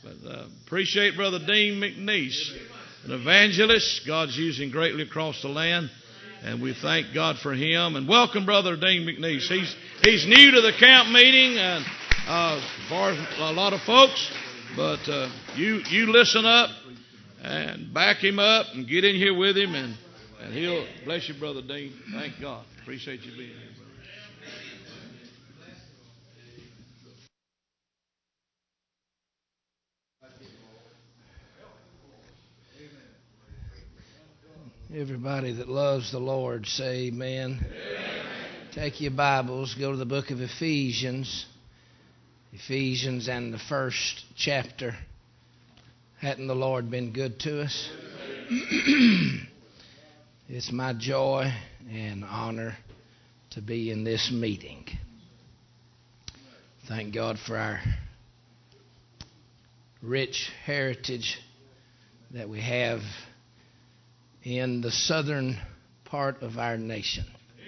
But appreciate Brother Dean McNeese, an evangelist God's using greatly across the land. And we thank God for him. And welcome Brother Dean McNeese. He's new to the camp meeting and for a lot of folks. But you listen up and back him up and get in here with him. And he'll bless you, Brother Dean. Thank God. Appreciate you being here. Everybody that loves the Lord, say amen. Amen. Take your Bibles, go to the book of Ephesians. Ephesians and the first chapter. Hadn't the Lord been good to us? It's my joy and honor to be in this meeting. Thank God for our rich heritage that we have in the southern part of our nation.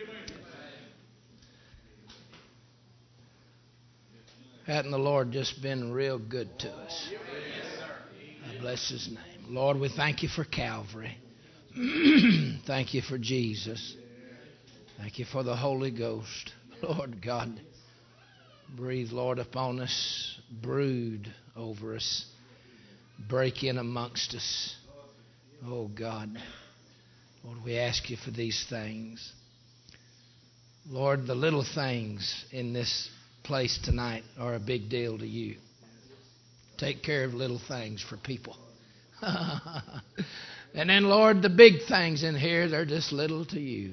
Hadn't the Lord just been real good to us? I bless His name. Lord, we thank You for Calvary. Thank You for Jesus. Thank You for the Holy Ghost. Lord God, breathe, Lord, upon us. Brood over us. Break in amongst us. Oh God. Lord, we ask You for these things. Lord, the little things in this place tonight are a big deal to You. Take care of little things for people. And then, Lord, the big things in here, they're just little to You.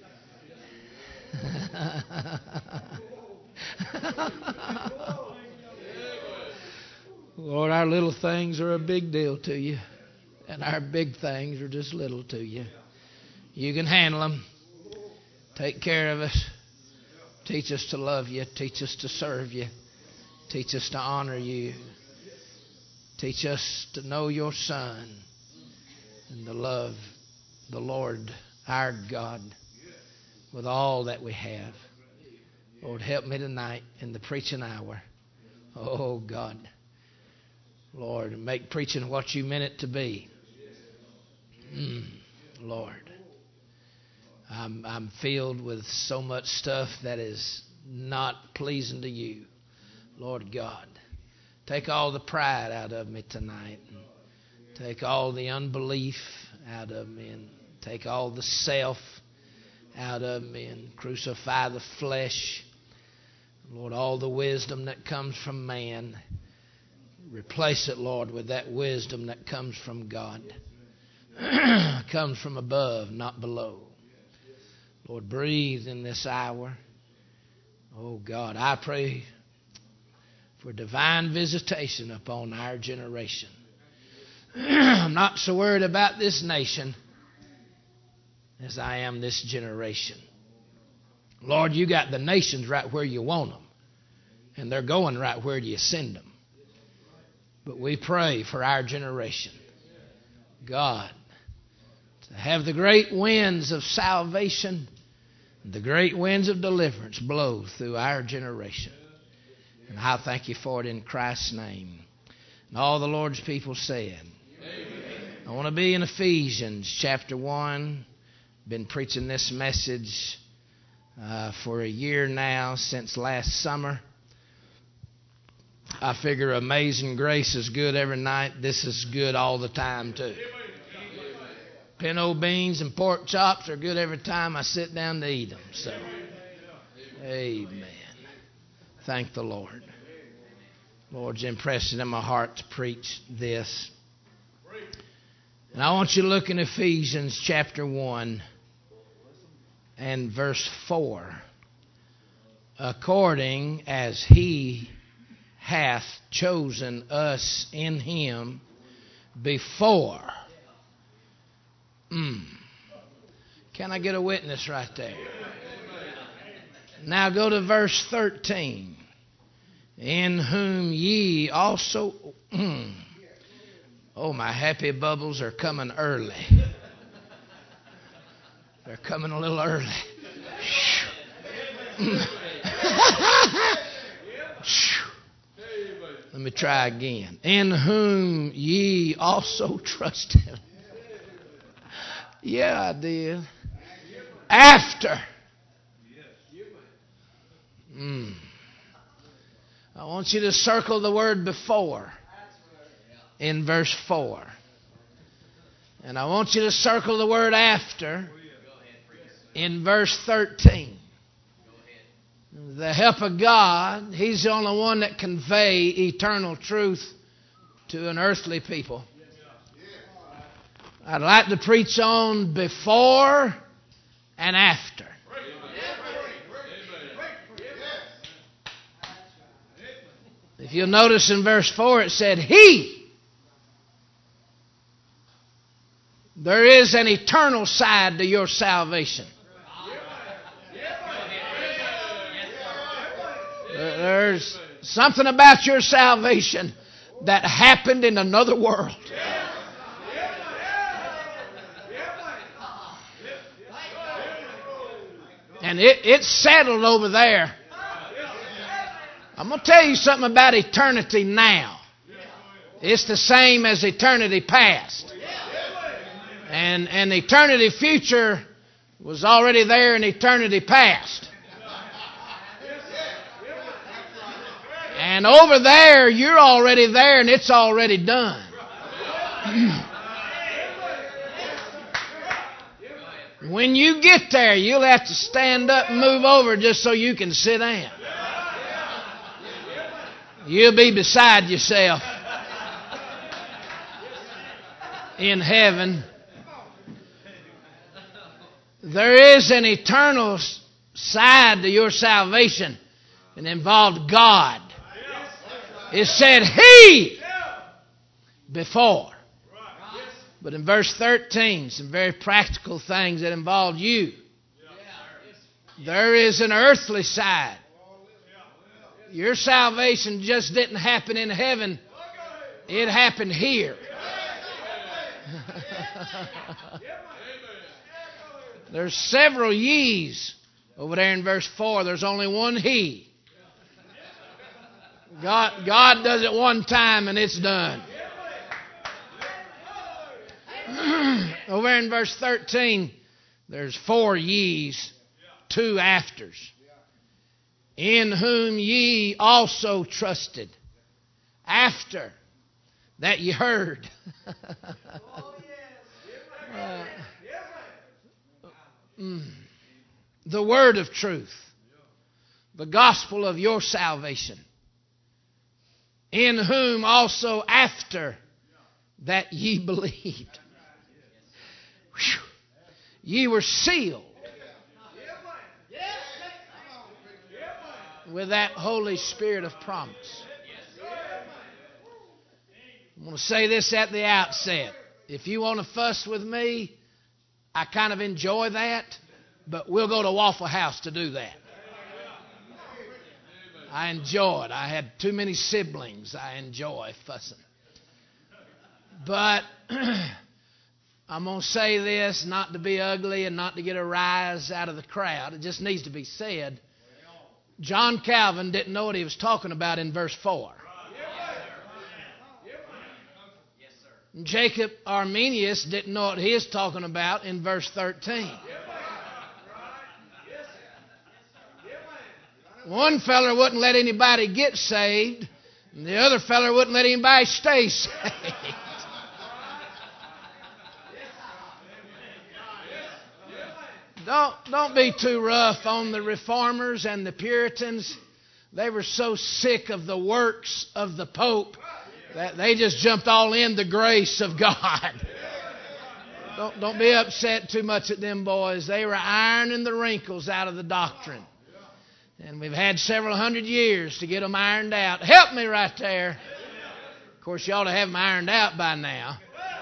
Lord, our little things are a big deal to You. And our big things are just little to You. You can handle them. Take care of us. Teach us to love You. Teach us to serve You. Teach us to honor You. Teach us to know Your Son and to love the Lord our God with all that we have. Lord, help me tonight in the preaching hour. Oh, God. Lord, make preaching what You meant it to be. Lord, I'm filled with so much stuff that is not pleasing to You. Lord God, take all the pride out of me tonight. And take all the unbelief out of me. And take all the self out of me. And crucify the flesh. Lord, all the wisdom that comes from man, replace it, Lord, with that wisdom that comes from God. Comes from above, not below. Lord, breathe in this hour. Oh God, I pray for divine visitation upon our generation. I'm not so worried about this nation as I am this generation. Lord, You got the nations right where You want them. And they're going right where You send them. But we pray for our generation. God, to have the great winds of salvation, the great winds of deliverance blow through our generation. And I thank You for it in Christ's name. And all the Lord's people said, amen. I want to be in Ephesians chapter 1. Been preaching this message for a year now, since last summer. I figure Amazing Grace is good every night. This is good all the time too. Pinto beans and pork chops are good every time I sit down to eat them. So, amen. Thank the Lord. Lord's impressed it in my heart to preach this. And I want you to look in Ephesians chapter 1 and verse 4. According as He hath chosen us in Him before. Can I get a witness right there? Now go to verse 13. In whom ye also... Oh, my happy bubbles are coming early. They're coming a little early. Let me try again. In whom ye also trusted. Yeah, I did. After. I want you to circle the word before in verse 4. And I want you to circle the word after in verse 13. The help of God, He's the only one that can convey eternal truth to an earthly people. I'd like to preach on before and after. If you'll notice in verse 4 it said, He. There is an eternal side to your salvation. There's something about your salvation that happened in another world. And it's settled over there. I'm going to tell you something about eternity now. It's the same as eternity past. And eternity future was already there in eternity past. And over there, you're already there and it's already done. When you get there, you'll have to stand up and move over just so you can sit down. You'll be beside yourself in heaven. There is an eternal side to your salvation and involved God. It said He before. But in verse 13, some very practical things that involve you. There is an earthly side. Your salvation just didn't happen in heaven. It happened here. There's several ye's over there in verse 4. There's only one He. God does it one time and it's done. Over in verse 13, there's 4 ye's, 2 afters. In whom ye also trusted. After that ye heard. The word of truth. The gospel of your salvation. In whom also after that ye believed. Whew. Ye were sealed with that Holy Spirit of promise. I'm going to say this at the outset. If you want to fuss with me, I kind of enjoy that, but we'll go to Waffle House to do that. I enjoy it. I had too many siblings. I enjoy fussing. But I'm going to say this, not to be ugly and not to get a rise out of the crowd. It just needs to be said. John Calvin didn't know what he was talking about in verse 4. Jacob Arminius didn't know what he was talking about in verse 13. One feller wouldn't let anybody get saved, and the other feller wouldn't let anybody stay saved. Don't be too rough on the Reformers and the Puritans. They were so sick of the works of the Pope that they just jumped all in the grace of God. Don't be upset too much at them boys. They were ironing the wrinkles out of the doctrine. And we've had several hundred years to get them ironed out. Help me right there. Of course, you ought to have them ironed out by now.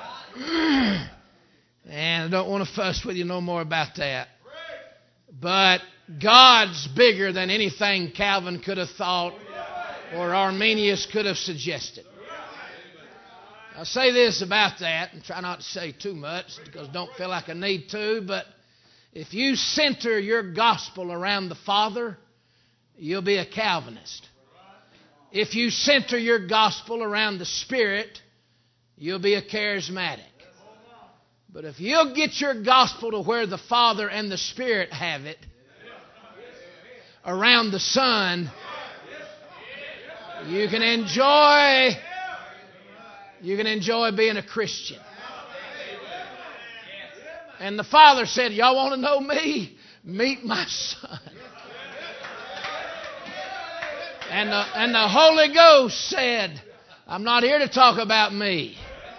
And I don't want to fuss with you no more about that. But God's bigger than anything Calvin could have thought or Arminius could have suggested. I'll say this about that, and try not to say too much because I don't feel like I need to, but if you center your gospel around the Father, you'll be a Calvinist. If you center your gospel around the Spirit, you'll be a charismatic. But if you'll get your gospel to where the Father and the Spirit have it, around the Son, you can enjoy being a Christian. And the Father said, y'all want to know me? Meet my Son. And the Holy Ghost said, I'm not here to talk about me.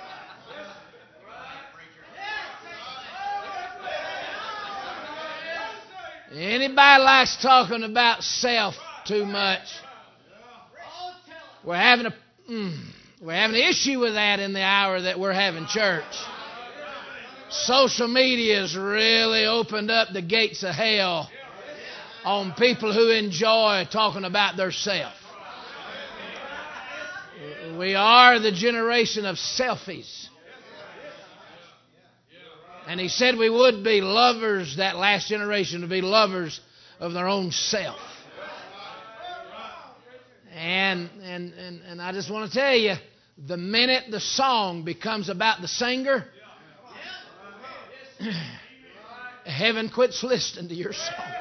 Anybody likes talking about self too much? We're having an issue with that in the hour that we're having church. Social media has really opened up the gates of hell on people who enjoy talking about their self. We are the generation of selfies. And he said we would be lovers, that last generation, to be lovers of their own self. And I just want to tell you, the minute the song becomes about the singer, heaven quits listening to your song.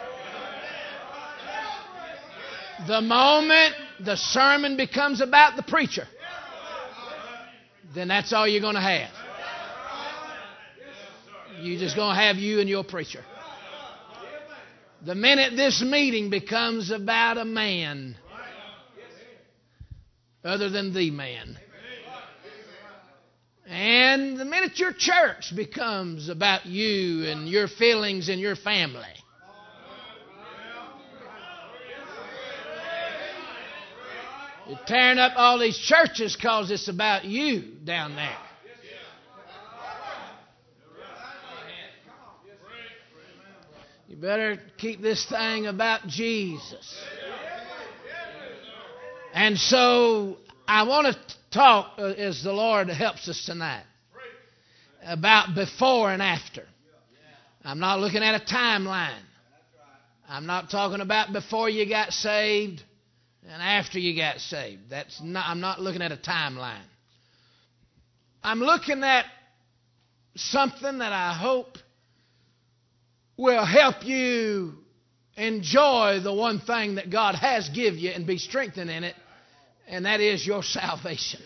The moment the sermon becomes about the preacher, then that's all you're going to have. You're just going to have you and your preacher. The minute this meeting becomes about a man other than the man, and the minute your church becomes about you and your feelings and your family, you're tearing up all these churches because it's about you down there. You better keep this thing about Jesus. And so I want to talk, as the Lord helps us tonight, about before and after. I'm not looking at a timeline. I'm not talking about before you got saved and after you got saved. I'm not looking at a timeline. I'm looking at something that I hope will help you enjoy the one thing that God has given you and be strengthened in it, and that is your salvation.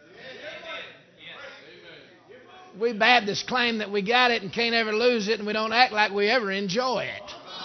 We Baptists claim that we got it and can't ever lose it, and we don't act like we ever enjoy it.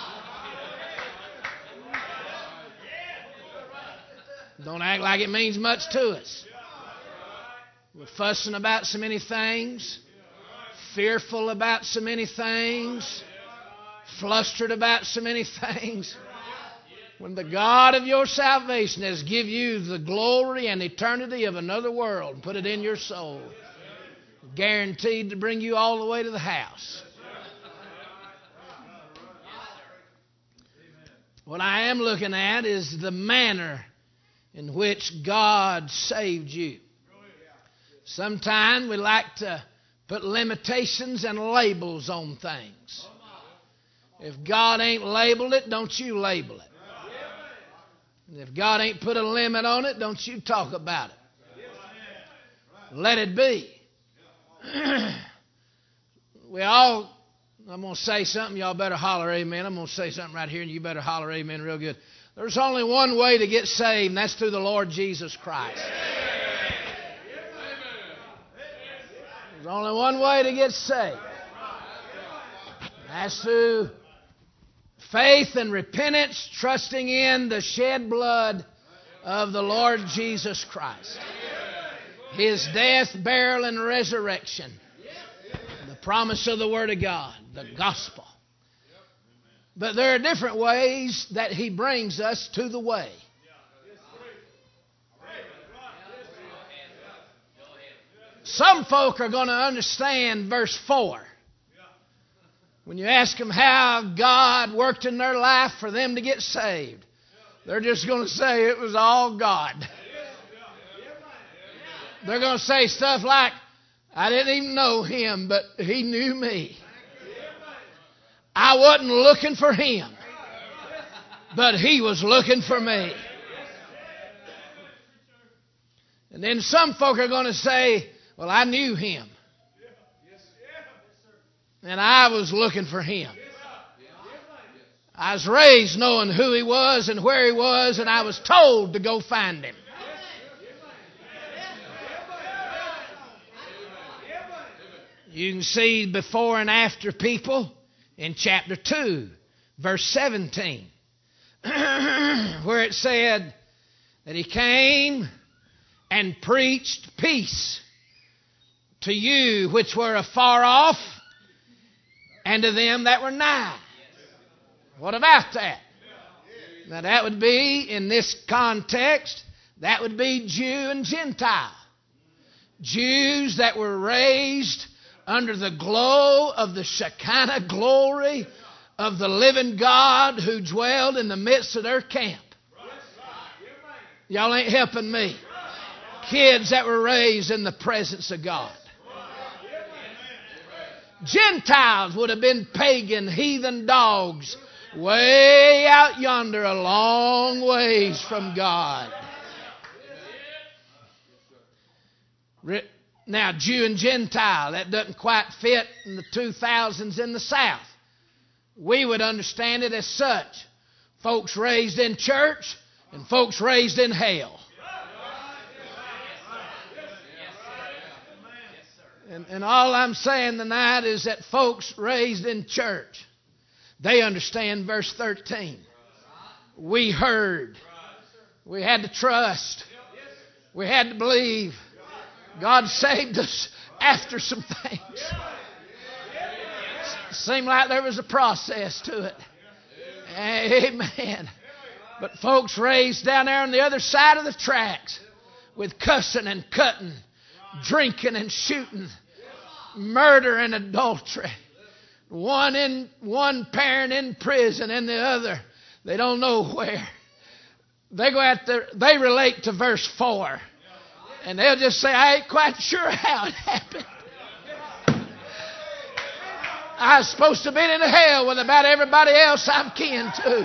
Don't act like it means much to us. We're fussing about so many things, fearful about so many things, flustered about so many things, when the God of your salvation has given you the glory and eternity of another world and put it in your soul, guaranteed to bring you all the way to the house. What I am looking at is the manner in which God saved you. Sometimes we like to put limitations and labels on things. If God ain't labeled it, don't you label it. And if God ain't put a limit on it, don't you talk about it. Let it be. I'm going to say something, y'all better holler amen. I'm going to say something right here, and you better holler amen real good. There's only one way to get saved, and that's through the Lord Jesus Christ. There's only one way to get saved. That's through faith and repentance, trusting in the shed blood of the Lord Jesus Christ. His death, burial, and resurrection. The promise of the Word of God, the gospel. But there are different ways that He brings us to the way. Some folk are going to understand verse 4. When you ask them how God worked in their life for them to get saved, they're just going to say it was all God. They're going to say stuff like, I didn't even know Him, but He knew me. I wasn't looking for Him, but He was looking for me. And then some folk are going to say, well, I knew him. And I was looking for him. I was raised knowing who he was and where he was, and I was told to go find him. You can see before and after people in chapter 2, verse 17, where it said that he came and preached peace to you which were afar off and to them that were nigh. What about that? Now that would be, in this context, that would be Jew and Gentile. Jews that were raised under the glow of the Shekinah glory of the living God who dwelled in the midst of their camp. Y'all ain't helping me. Kids that were raised in the presence of God. Gentiles would have been pagan, heathen dogs way out yonder, a long ways from God. Now, Jew and Gentile, that doesn't quite fit in the 2000s in the South. We would understand it as such. Folks raised in church and folks raised in hell. And all I'm saying tonight is that folks raised in church, they understand verse 13. We heard. We had to trust. We had to believe. God saved us after some things. Seemed like there was a process to it. Amen. But folks raised down there on the other side of the tracks with cussing and cutting, drinking and shooting, murder and adultery. One parent in prison and the other, they don't know where. They relate to verse 4. And they'll just say, I ain't quite sure how it happened. I was supposed to be in hell with about everybody else I'm kin to.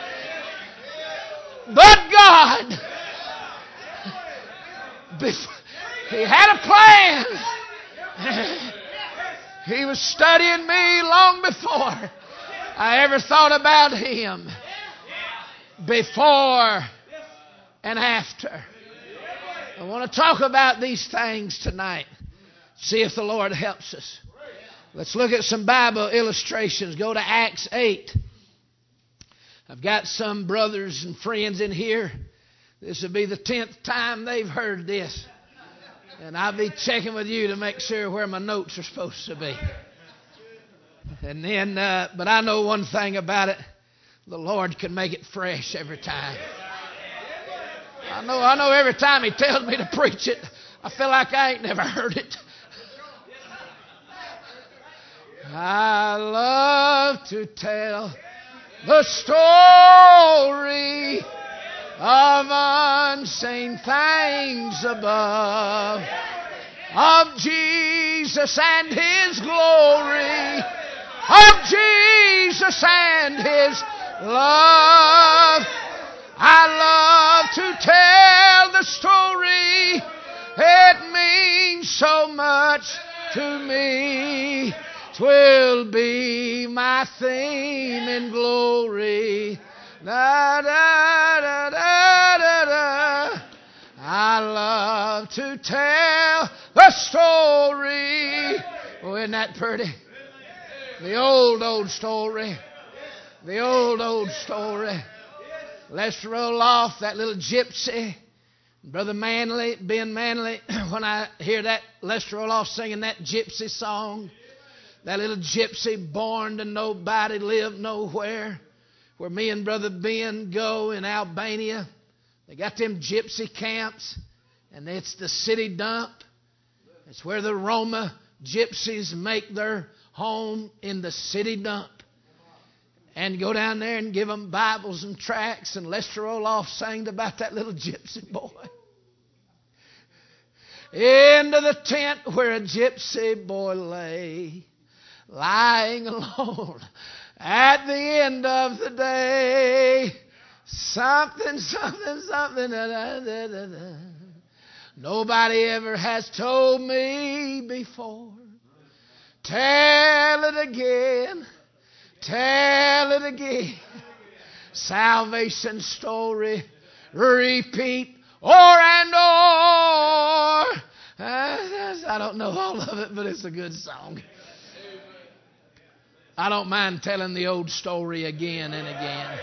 But God, He had a plan. He was studying me long before I ever thought about Him. Before and after. I want to talk about these things tonight. See if the Lord helps us. Let's look at some Bible illustrations. Go to Acts 8. I've got some brothers and friends in here. This will be the 10th time they've heard this. And I'll be checking with you to make sure where my notes are supposed to be. And then, but I know one thing about it. The Lord can make it fresh every time. I know every time He tells me to preach it, I feel like I ain't never heard it. I love to tell the story of unseen things above, of Jesus and His glory, of Jesus and His love. I love to tell the story. It means so much to me. 'Twill be my theme in glory. Da, da, da, da, da, da. I love to tell the story. Oh, isn't that pretty? The old story. The old story. Let's roll off that little gypsy. Brother Manley, Ben Manley, when I hear that, let's roll off singing that gypsy song. That little gypsy born to nobody, lived nowhere. Where me and Brother Ben go in Albania. They got them gypsy camps. And it's the city dump. It's where the Roma gypsies make their home, in the city dump. And go down there and give them Bibles and tracts. And Lester Roloff sang about that little gypsy boy. Into the tent where a gypsy boy lay, lying alone at the end of the day. Something, something, something. Da, da, da, da. Nobody ever has told me before. Tell it again. Tell it again. Salvation story. Repeat o'er and o'er. I don't know all of it, but it's a good song. I don't mind telling the old story again and again.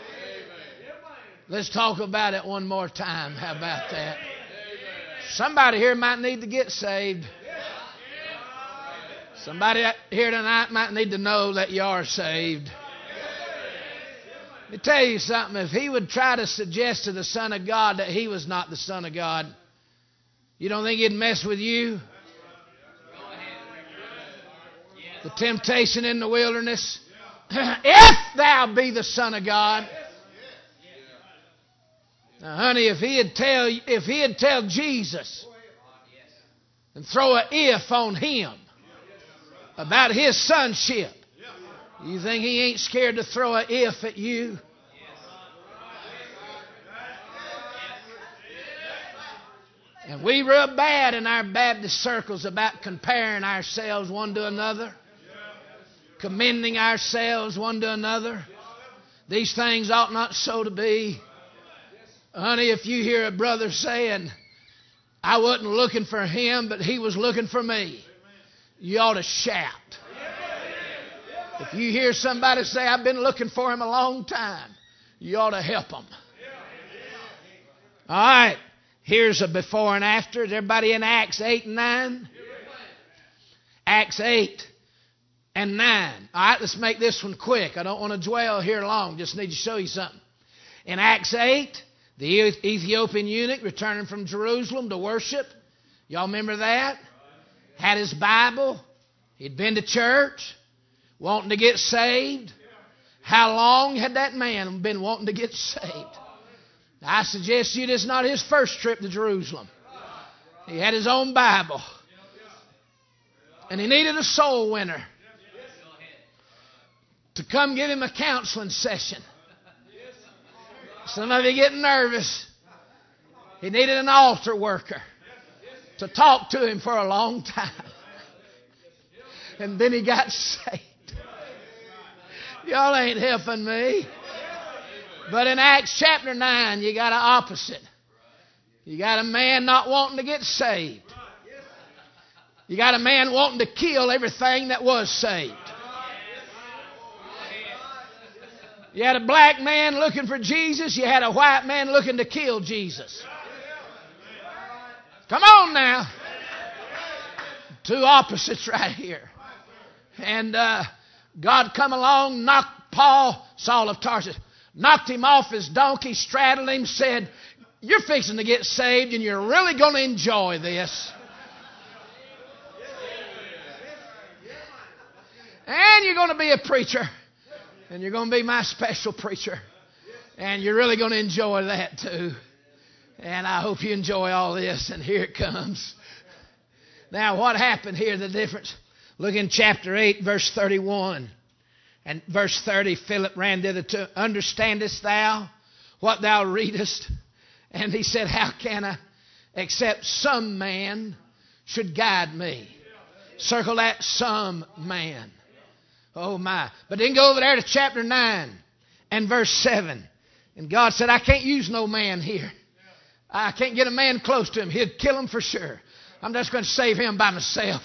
Let's talk about it one more time. How about that? Somebody here might need to get saved. Somebody here tonight might need to know that you are saved. Let me tell you something. If he would try to suggest to the Son of God that he was not the Son of God, you don't think he'd mess with you? The temptation in the wilderness. If thou be the Son of God. Now, honey, if he'd tell Jesus and throw an if on him about his sonship, you think he ain't scared to throw an if at you? And we rub bad in our Baptist circles about comparing ourselves one to another, commending ourselves one to another. These things ought not so to be. Honey, if you hear a brother saying, I wasn't looking for him, but he was looking for me, you ought to shout. If you hear somebody say, I've been looking for him a long time, you ought to help them. All right. Here's a before and after. Is everybody in Acts 8 and 9? Acts 8 and 9. All right, let's make this one quick. I don't want to dwell here long. Just need to show you something. In Acts 8, the Ethiopian eunuch returning from Jerusalem to worship. Y'all remember that? Had his Bible. He'd been to church, wanting to get saved. How long had that man been wanting to get saved? I suggest to you this is not his first trip to Jerusalem. He had his own Bible. And he needed a soul winner to come give him a counseling session. Some of you getting nervous. He needed an altar worker to talk to him for a long time. And then he got saved. Y'all ain't helping me. But in Acts chapter 9, you got an opposite. You got a man not wanting to get saved. You got a man wanting to kill everything that was saved. You had a black man looking for Jesus. You had a white man looking to kill Jesus. Come on now. Two opposites right here. And God come along, knocked Paul, Saul of Tarsus, knocked him off his donkey, straddled him, said, you're fixing to get saved and you're really going to enjoy this. And you're going to be a preacher. And you're going to be my special preacher. And you're really going to enjoy that too. And I hope you enjoy all this. And here it comes. Now what happened here, the difference? Look in chapter 8, verse 31. And verse 30, Philip ran thither to, understandest thou what thou readest? And he said, how can I, except some man should guide me? Circle that, some man. Oh my. But then go over there to chapter 9 and verse 7. And God said, I can't use no man here. I can't get a man close to him. He'd kill him for sure. I'm just going to save him by myself.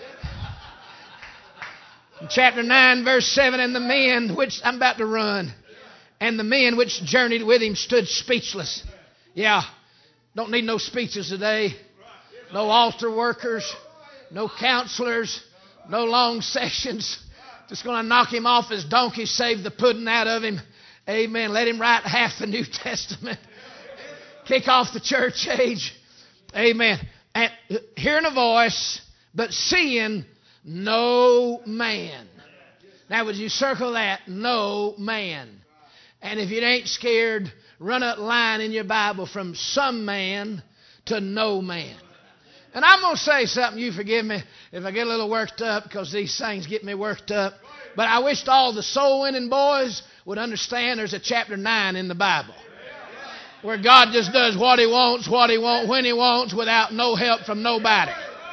In chapter 9, verse 7, and the men which, I'm about to run, and the men which journeyed with him stood speechless. Yeah, don't need no speeches today. No altar workers, no counselors, no long sessions. Just going to knock him off his donkey, save the pudding out of him. Amen. Let him write half the New Testament. Kick off the church age. Amen. And hearing a voice, but seeing no man. Now would you circle that? No man. And if you ain't scared, run a line in your Bible from some man to no man. And I'm going to say something, you forgive me if I get a little worked up because these things get me worked up. But I wished all the soul winning boys would understand there's a chapter 9 in the Bible. Where God just does what He wants, when He wants, without no help from nobody.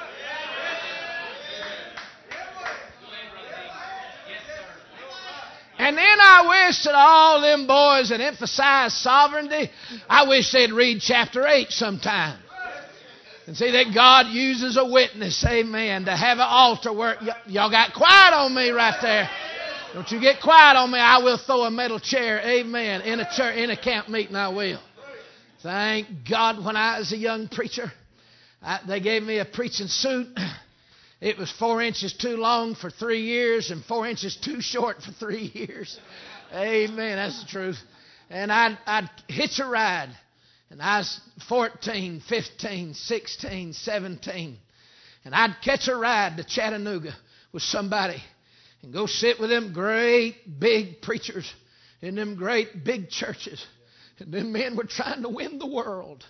And then I wish that all them boys that emphasize sovereignty, I wish they'd read chapter 8 sometime. And see that God uses a witness, amen, to have an altar where y'all got quiet on me right there. Don't you get quiet on me. I will throw a metal chair, amen, in a church, in a camp meeting I will. Thank God when I was a young preacher, they gave me a preaching suit. It was 4 inches too long for 3 years and 4 inches too short for 3 years. Amen, that's the truth. And I'd hitch a ride. And I was 14, 15, 16, 17. And I'd catch a ride to Chattanooga with somebody and go sit with them great big preachers in them great big churches. And them men were trying to win the world.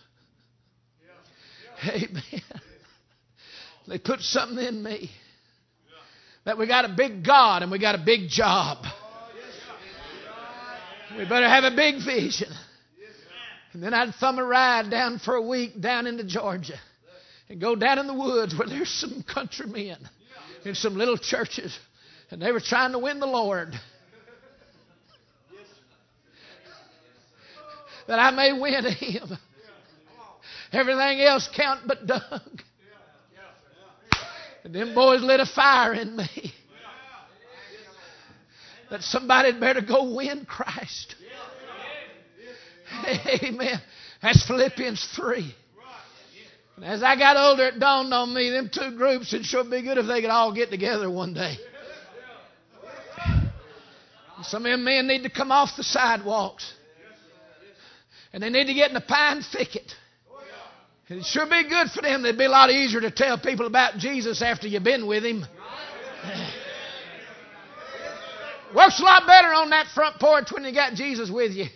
Amen. They put something in me that we got a big God and we got a big job. We better have a big vision. And then I'd thumb a ride down for a week down into Georgia and go down in the woods where there's some country men in some little churches, and they were trying to win the Lord. That I may win Him. Everything else count but Doug. And them boys lit a fire in me. That somebody'd better go win Christ. Amen. That's Philippians 3. And as I got older, it dawned on me, them two groups, it'd sure be good if they could all get together one day. Some of them men need to come off the sidewalks. And they need to get in a pine thicket. It'd sure be good for them. It'd be a lot easier to tell people about Jesus after you've been with Him. Works a lot better on that front porch when you got Jesus with you.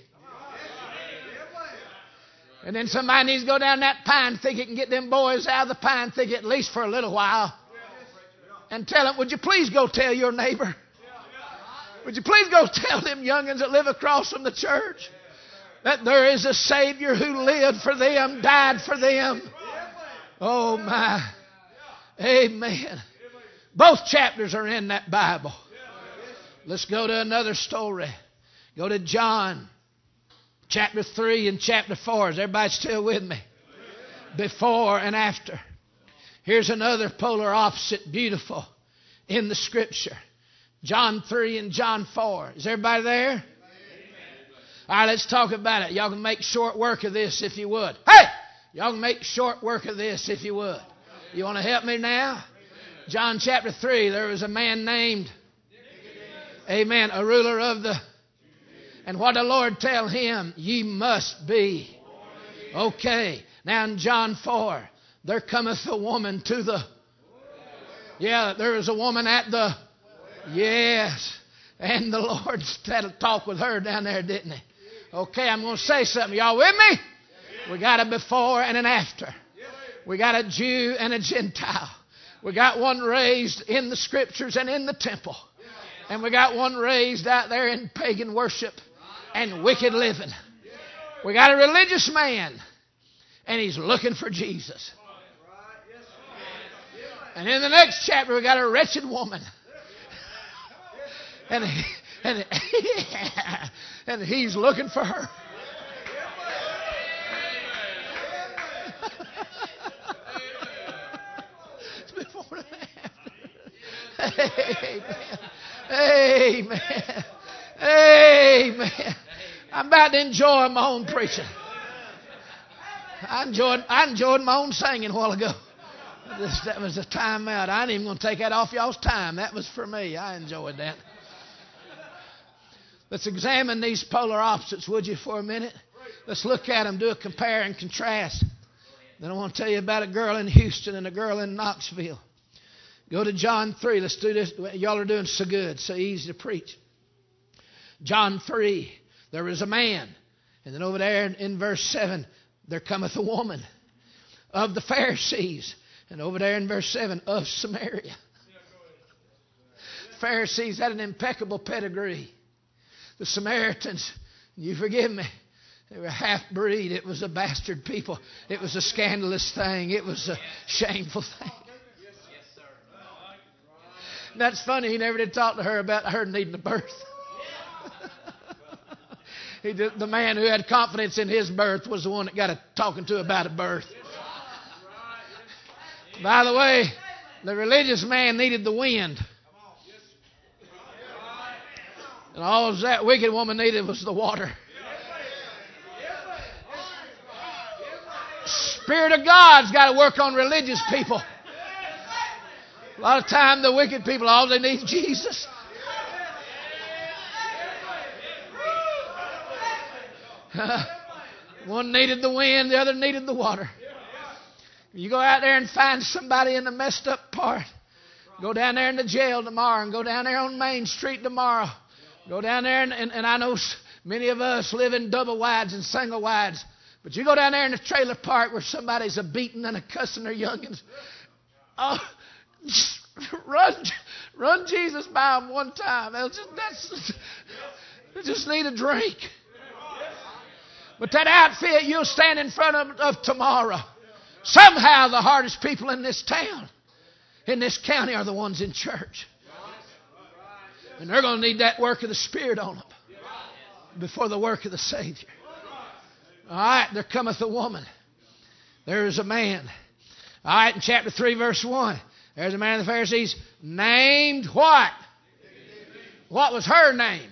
And then somebody needs to go down that pine thicket and get them boys out of the pine thicket at least for a little while. And tell them, would you please go tell your neighbor? Would you please go tell them youngins that live across from the church that there is a Savior who lived for them, died for them. Oh my. Amen. Both chapters are in that Bible. Let's go to another story. Go to John chapter 3 and chapter 4. Is everybody still with me? Before and after. Here's another polar opposite, beautiful, in the Scripture. John 3 and John 4. Is everybody there? All right, let's talk about it. Y'all can make short work of this if you would. Hey! Y'all can make short work of this if you would. You want to help me now? John chapter 3, there was a man named, amen, a ruler of the, and what the Lord tell him? Ye must be. Okay. Now in John 4, there cometh a woman to the, there was a woman at the, yes. And the Lord had a talk with her down there, didn't He? Okay, I'm going to say something. Y'all with me? We got a before and an after. We got a Jew and a Gentile. We got one raised in the Scriptures and in the temple. And we got one raised out there in pagan worship and wicked living. We got a religious man, and he's looking for Jesus. And in the next chapter, we got a wretched woman. And he's looking for her. It's before and after. Amen. Amen. Amen. I'm about to enjoy my own preaching. I enjoyed my own singing a while ago. That was a time out. I ain't even going to take that off y'all's time. That was for me. I enjoyed that. Let's examine these polar opposites, would you, for a minute? Let's look at them, do a compare and contrast. Then I want to tell you about a girl in Houston and a girl in Knoxville. Go to John 3. Let's do this. Y'all are doing so good, so easy to preach. John 3. There was a man. And then over there in verse 7, there cometh a woman of the Pharisees. And over there in verse 7, of Samaria. Pharisees had an impeccable pedigree. The Samaritans, you forgive me, They were half-breed. It was a bastard people. It was a scandalous thing. It was a shameful thing. That's funny. He never did talk to her about her needing a birth. The man who had confidence in his birth was the one that got a talking to about a birth. By the way, the religious man needed the wind. And all that wicked woman needed was the water. Spirit of God's got to work on religious people. A lot of time the wicked people, all they need is Jesus. One needed the wind, the other needed the water. You go out there and find somebody in the messed up part. Go down there in the jail tomorrow and go down there on Main Street tomorrow. Go down there and I know many of us live in double wides and single wides. But you go down there in the trailer park where somebody's a beating and a cussing their youngins. Oh, just run Jesus by them one time. They just need a drink. But that outfit you'll stand in front of tomorrow. Somehow the hardest people in this town, in this county, are the ones in church. And they're going to need that work of the Spirit on them before the work of the Savior. All right, there cometh a woman. There is a man. All right, in chapter 3, verse 1, there's a man of the Pharisees named what? What was her name?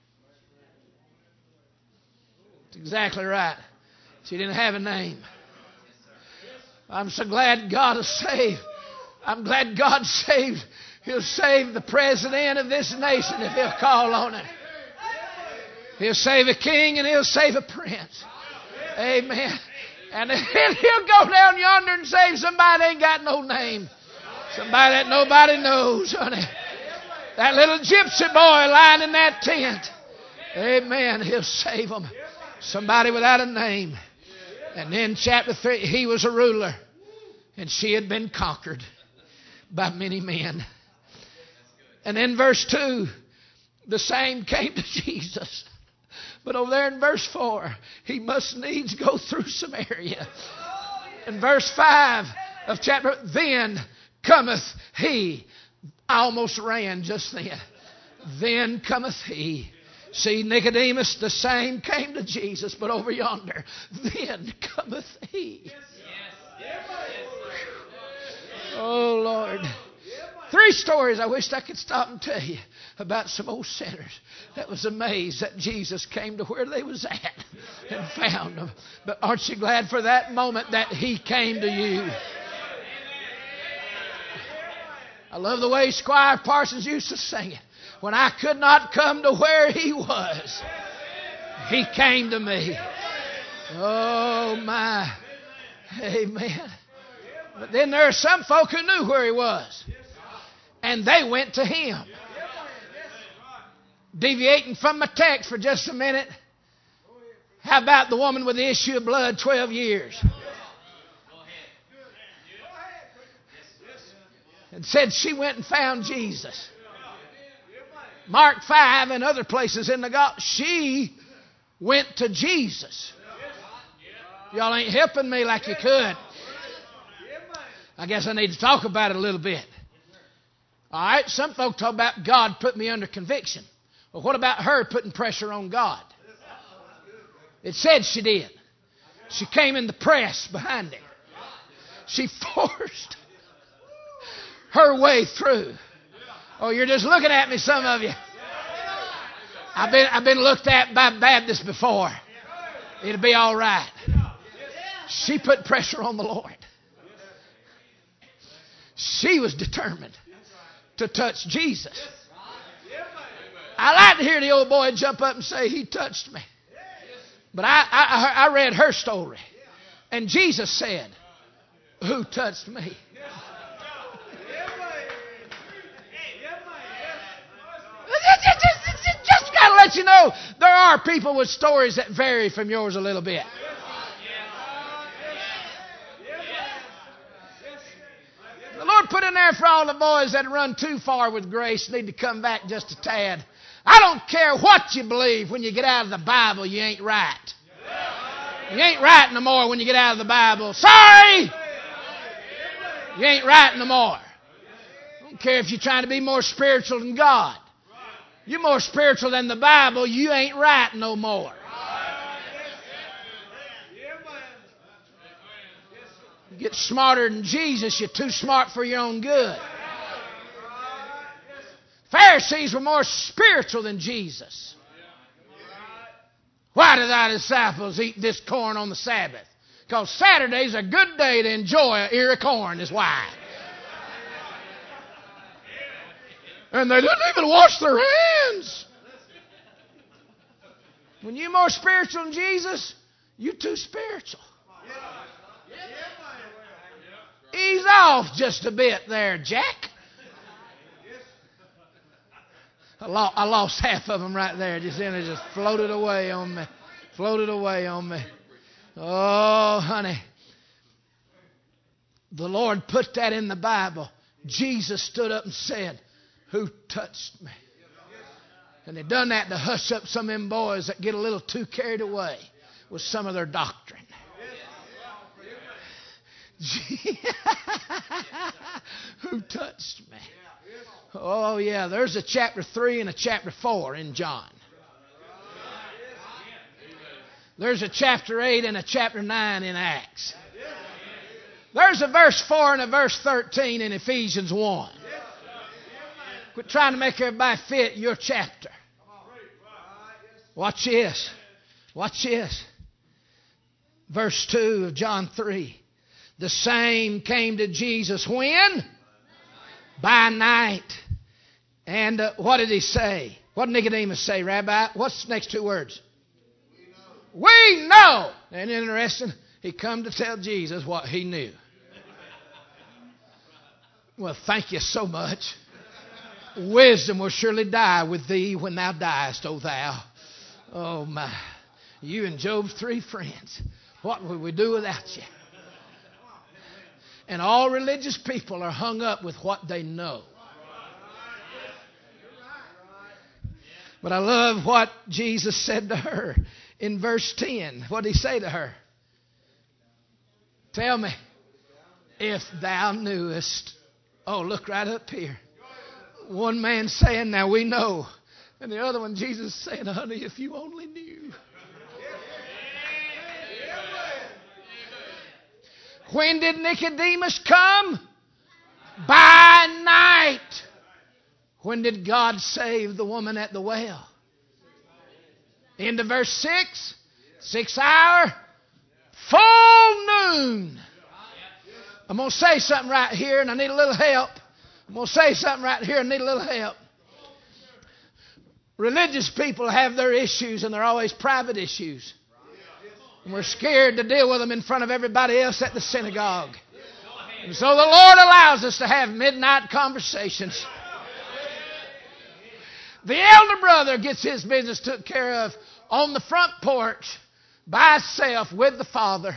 That's exactly right. She didn't have a name. I'm so glad God will save. I'm glad God saved. He'll save the president of this nation if he'll call on him. He'll save a king and he'll save a prince. Amen. And then he'll go down yonder and save somebody that ain't got no name. Somebody that nobody knows, honey. That little gypsy boy lying in that tent. Amen. He'll save them. Somebody without a name. And then chapter 3, he was a ruler. And she had been conquered by many men. And then verse 2, the same came to Jesus. But over there in verse 4, he must needs go through Samaria. In verse 5 of chapter, then cometh he. I almost ran just then. Then cometh he. See, Nicodemus, the same came to Jesus, but over yonder, then cometh he. Oh, Lord. 3 stories I wished I could stop and tell you about some old sinners that was amazed that Jesus came to where they was at and found them. But aren't you glad for that moment that he came to you? I love the way Squire Parsons used to sing it. When I could not come to where he was, he came to me. Oh, my. Amen. But then there are some folk who knew where he was. And they went to him. Deviating from my text for just a minute. How about the woman with the issue of blood 12 years? And said she went and found Jesus. Mark 5 and other places in the gospel, she went to Jesus. Y'all ain't helping me like you could. I guess I need to talk about it a little bit. All right, some folk talk about God put me under conviction. Well, what about her putting pressure on God? It said she did. She came in the press behind him. She forced her way through. Oh, you're just looking at me, some of you. I've been looked at by Baptists before. It'll be all right. She put pressure on the Lord. She was determined to touch Jesus. I like to hear the old boy jump up and say, he touched me. But I read her story. And Jesus said, who touched me? Just got to let you know, there are people with stories that vary from yours a little bit. The Lord put in there for all the boys that run too far with grace need to come back just a tad. I don't care what you believe. When you get out of the Bible, you ain't right. You ain't right no more when you get out of the Bible. Sorry! You ain't right no more. I don't care if you're trying to be more spiritual than God. You're more spiritual than the Bible. You ain't right no more. You get smarter than Jesus, you're too smart for your own good. Pharisees were more spiritual than Jesus. Why do thy disciples eat this corn on the Sabbath? Because Saturday's a good day to enjoy an ear of corn, is why. And they didn't even wash their hands. When you're more spiritual than Jesus, you're too spiritual. Ease off just a bit there, Jack. I lost half of them right there. Just then it just floated away on me. Floated away on me. Oh, honey. The Lord put that in the Bible. Jesus stood up and said, "Who touched me?" And they done that to hush up some of them boys that get a little too carried away with some of their doctrine. Who touched me? Oh, yeah, there's a chapter 3 and a chapter 4 in John. There's a chapter 8 and a chapter 9 in Acts. There's a verse 4 and a verse 13 in Ephesians 1. Quit trying to make everybody fit your chapter. Watch this. Watch this. Verse 2 of John 3. The same came to Jesus when? By night. And what did he say? What did Nicodemus say, Rabbi? What's the next two words? We know. Isn't it interesting? He come to tell Jesus what he knew. Well, thank you so much. Wisdom will surely die with thee when thou diest, O thou. Oh, my. You and Job's 3 friends. What would we do without you? And all religious people are hung up with what they know. But I love what Jesus said to her in verse 10. What did he say to her? Tell me, if thou knewest. Oh, look right up here. One man saying, now we know. And the other one, Jesus saying, honey, if you only knew. When did Nicodemus come? By night. When did God save the woman at the well? Into verse 6. 6th hour. Full noon. I'm going to say something right here and I need a little help. I'm going to say something right here and need a little help. Religious people have their issues and they're always private issues. And we're scared to deal with them in front of everybody else at the synagogue. And so the Lord allows us to have midnight conversations. The elder brother gets his business took care of on the front porch by himself with the father.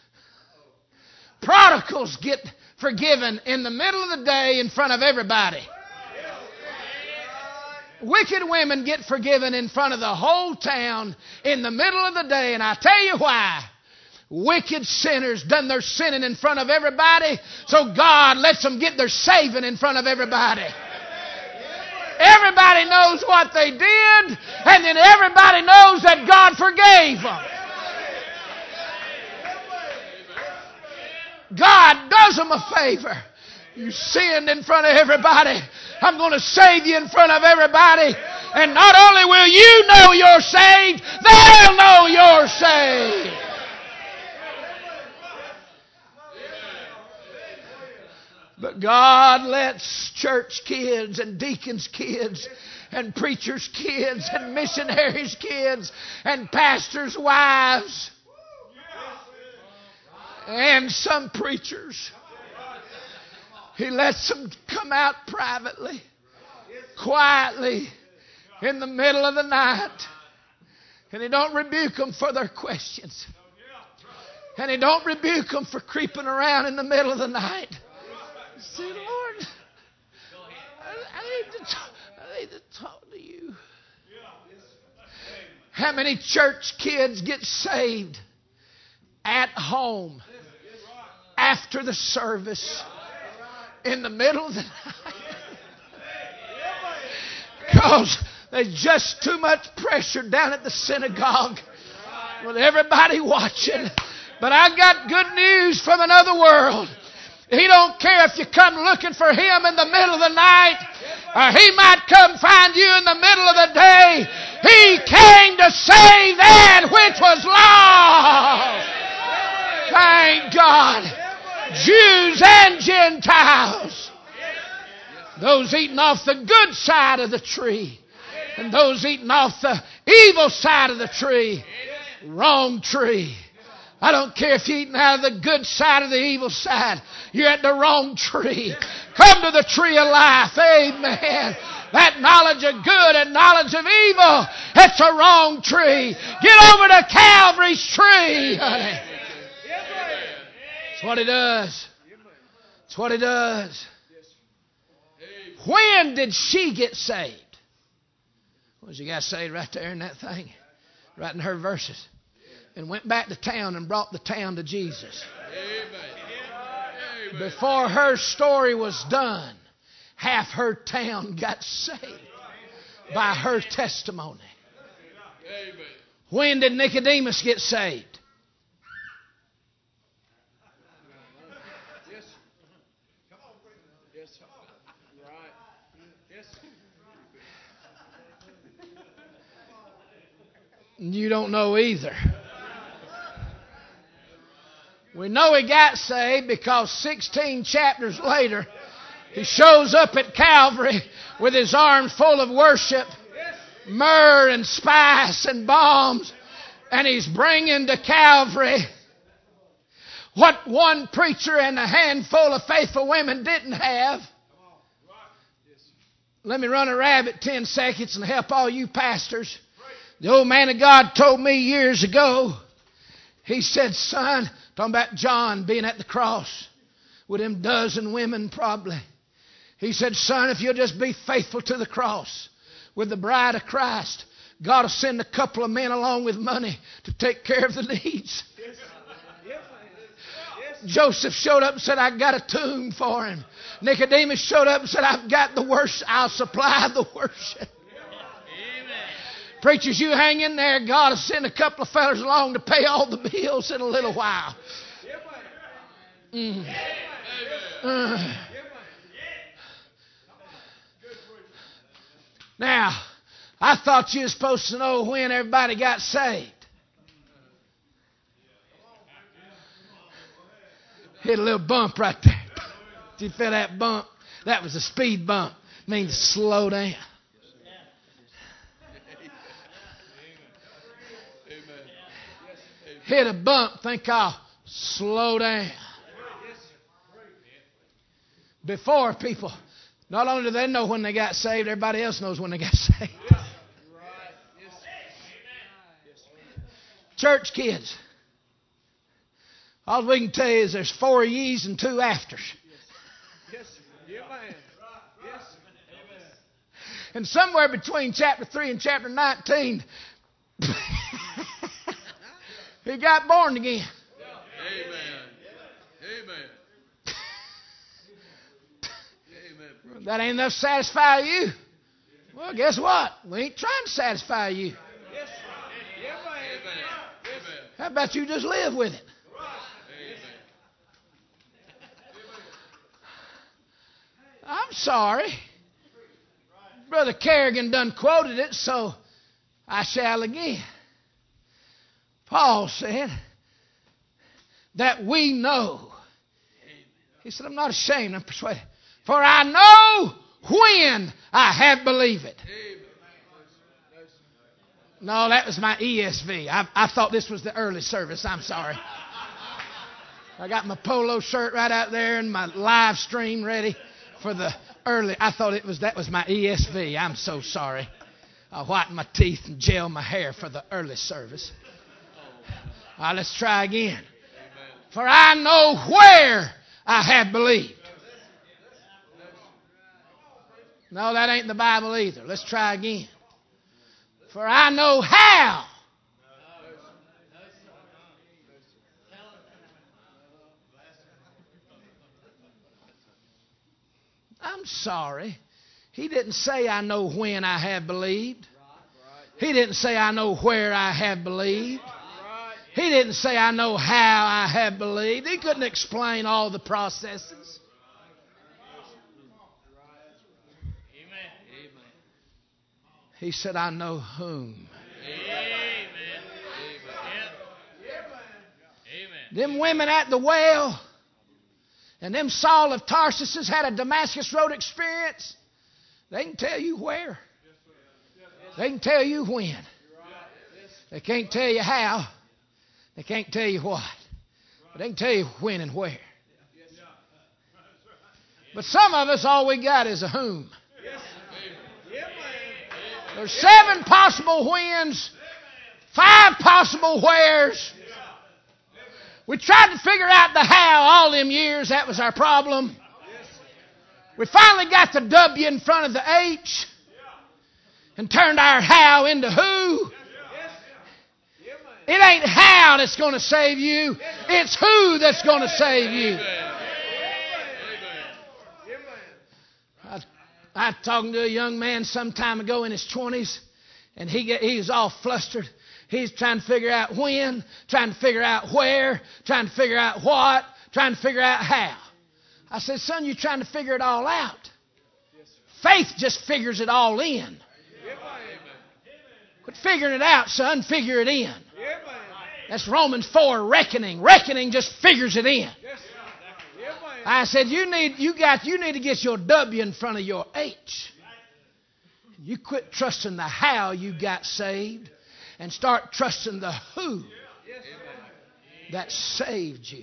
Prodigals get forgiven in the middle of the day in front of everybody. Wicked women get forgiven in front of the whole town in the middle of the day. And I tell you why. Wicked sinners done their sinning in front of everybody, so God lets them get their saving in front of everybody. Everybody knows what they did, and then everybody knows that God forgave them. God does them a favor. You sinned in front of everybody. I'm going to save you in front of everybody. And not only will you know you're saved, they'll know you're saved. But God lets church kids and deacons' kids and preachers' kids and missionaries' kids and pastors' wives and some preachers, He lets them come out privately, quietly, in the middle of the night. And He don't rebuke them for their questions. And He don't rebuke them for creeping around in the middle of the night. Say, Lord, I need to talk to you. How many church kids get saved at home after the service in the middle of the night. Because there's just too much pressure down at the synagogue with everybody watching. But I got good news from another world. He don't care if you come looking for Him in the middle of the night, or He might come find you in the middle of the day. He came to save that which was lost. Thank God. Jews and Gentiles. Those eating off the good side of the tree, and those eating off the evil side of the tree. Wrong tree. I don't care if you're eating out of the good side or the evil side. You're at the wrong tree. Come to the tree of life. Amen. That knowledge of good and knowledge of evil, it's a wrong tree. Get over to Calvary's tree, honey. That's what it does. That's what it does. When did she get saved? Well, she got saved right there in that thing. Right in her verses. And went back to town and brought the town to Jesus. Before her story was done, half her town got saved by her testimony. When did Nicodemus get saved? You don't know either. We know he got saved because 16 chapters later, he shows up at Calvary with his arms full of worship, myrrh and spice and balms, and he's bringing to Calvary what one preacher and a handful of faithful women didn't have. Let me run a rabbit 10 seconds and help all you pastors. The old man of God told me years ago, he said, son, talking about John being at the cross with them dozen women probably. He said, son, if you'll just be faithful to the cross with the bride of Christ, God will send a couple of men along with money to take care of the needs. Joseph showed up and said, I got a tomb for him. Nicodemus showed up and said, I've got the worship. I'll supply the worship. Preachers, you hang in there. God will send a couple of fellas along to pay all the bills in a little while. Now, I thought you were supposed to know when everybody got saved. Hit a little bump right there. Did you feel that bump? That was a speed bump. It means slow down. Hit a bump, think I'll slow down. Before people, not only do they know when they got saved, everybody else knows when they got saved. Church kids, all we can tell you is there's 4 ye's and 2 afters. And somewhere between chapter 3 and chapter 19, he got born again. Amen. That ain't enough to satisfy you. Well, guess what? We ain't trying to satisfy you. How about you just live with it? I'm sorry. Brother Kerrigan done quoted it, so I shall again. Paul said that we know. He said, I'm not ashamed, I'm persuaded. For I know when I have believed it. No, that was my ESV. I thought this was the early service. I'm sorry. I got my polo shirt right out there and my live stream ready for the early. I thought that was my ESV. I'm so sorry. I whitened my teeth and gel my hair for the early service. All right, let's try again. For I know where I have believed. No, that ain't the Bible either. Let's try again. For I know how sorry. He didn't say, I know when I have believed. He didn't say, I know where I have believed. He didn't say, I know how I have believed. He couldn't explain all the processes. He said, I know whom. Them women at the well and them Saul of Tarsus had a Damascus Road experience. They can tell you where. They can tell you when. They can't tell you how. They can't tell you what. But they can tell you when and where. But some of us, all we got is a whom. There's 7 possible whens, 5 possible wheres. We tried to figure out the how all them years. That was our problem. We finally got the W in front of the H and turned our how into who. It ain't how that's going to save you. It's who that's going to save you. I was talking to a young man some time ago in his 20s, and he was all flustered. He's trying to figure out when, trying to figure out where, trying to figure out what, trying to figure out how. I said, son, you're trying to figure it all out. Faith just figures it all in. Quit figuring it out, son. Figure it in. That's Romans 4, reckoning. Reckoning just figures it in. I said, you need to get your W in front of your H. You quit trusting the how you got saved and start trusting the who that saved you.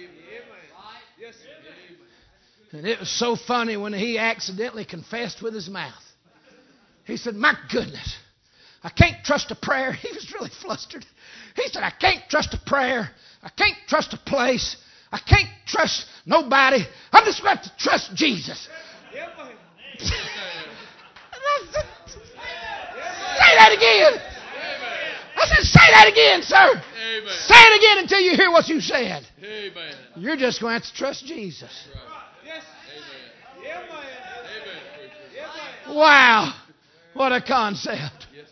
And it was so funny when he accidentally confessed with his mouth. He said, my goodness, I can't trust a prayer. He was really flustered. He said, I can't trust a prayer. I can't trust a place. I can't trust nobody. I'm just going to trust Jesus. Say that again. I said, say that again, sir. Amen. Say it again until you hear what you said. Amen. You're just going to have to trust Jesus. Yes. Amen. Wow. What a concept. Yes,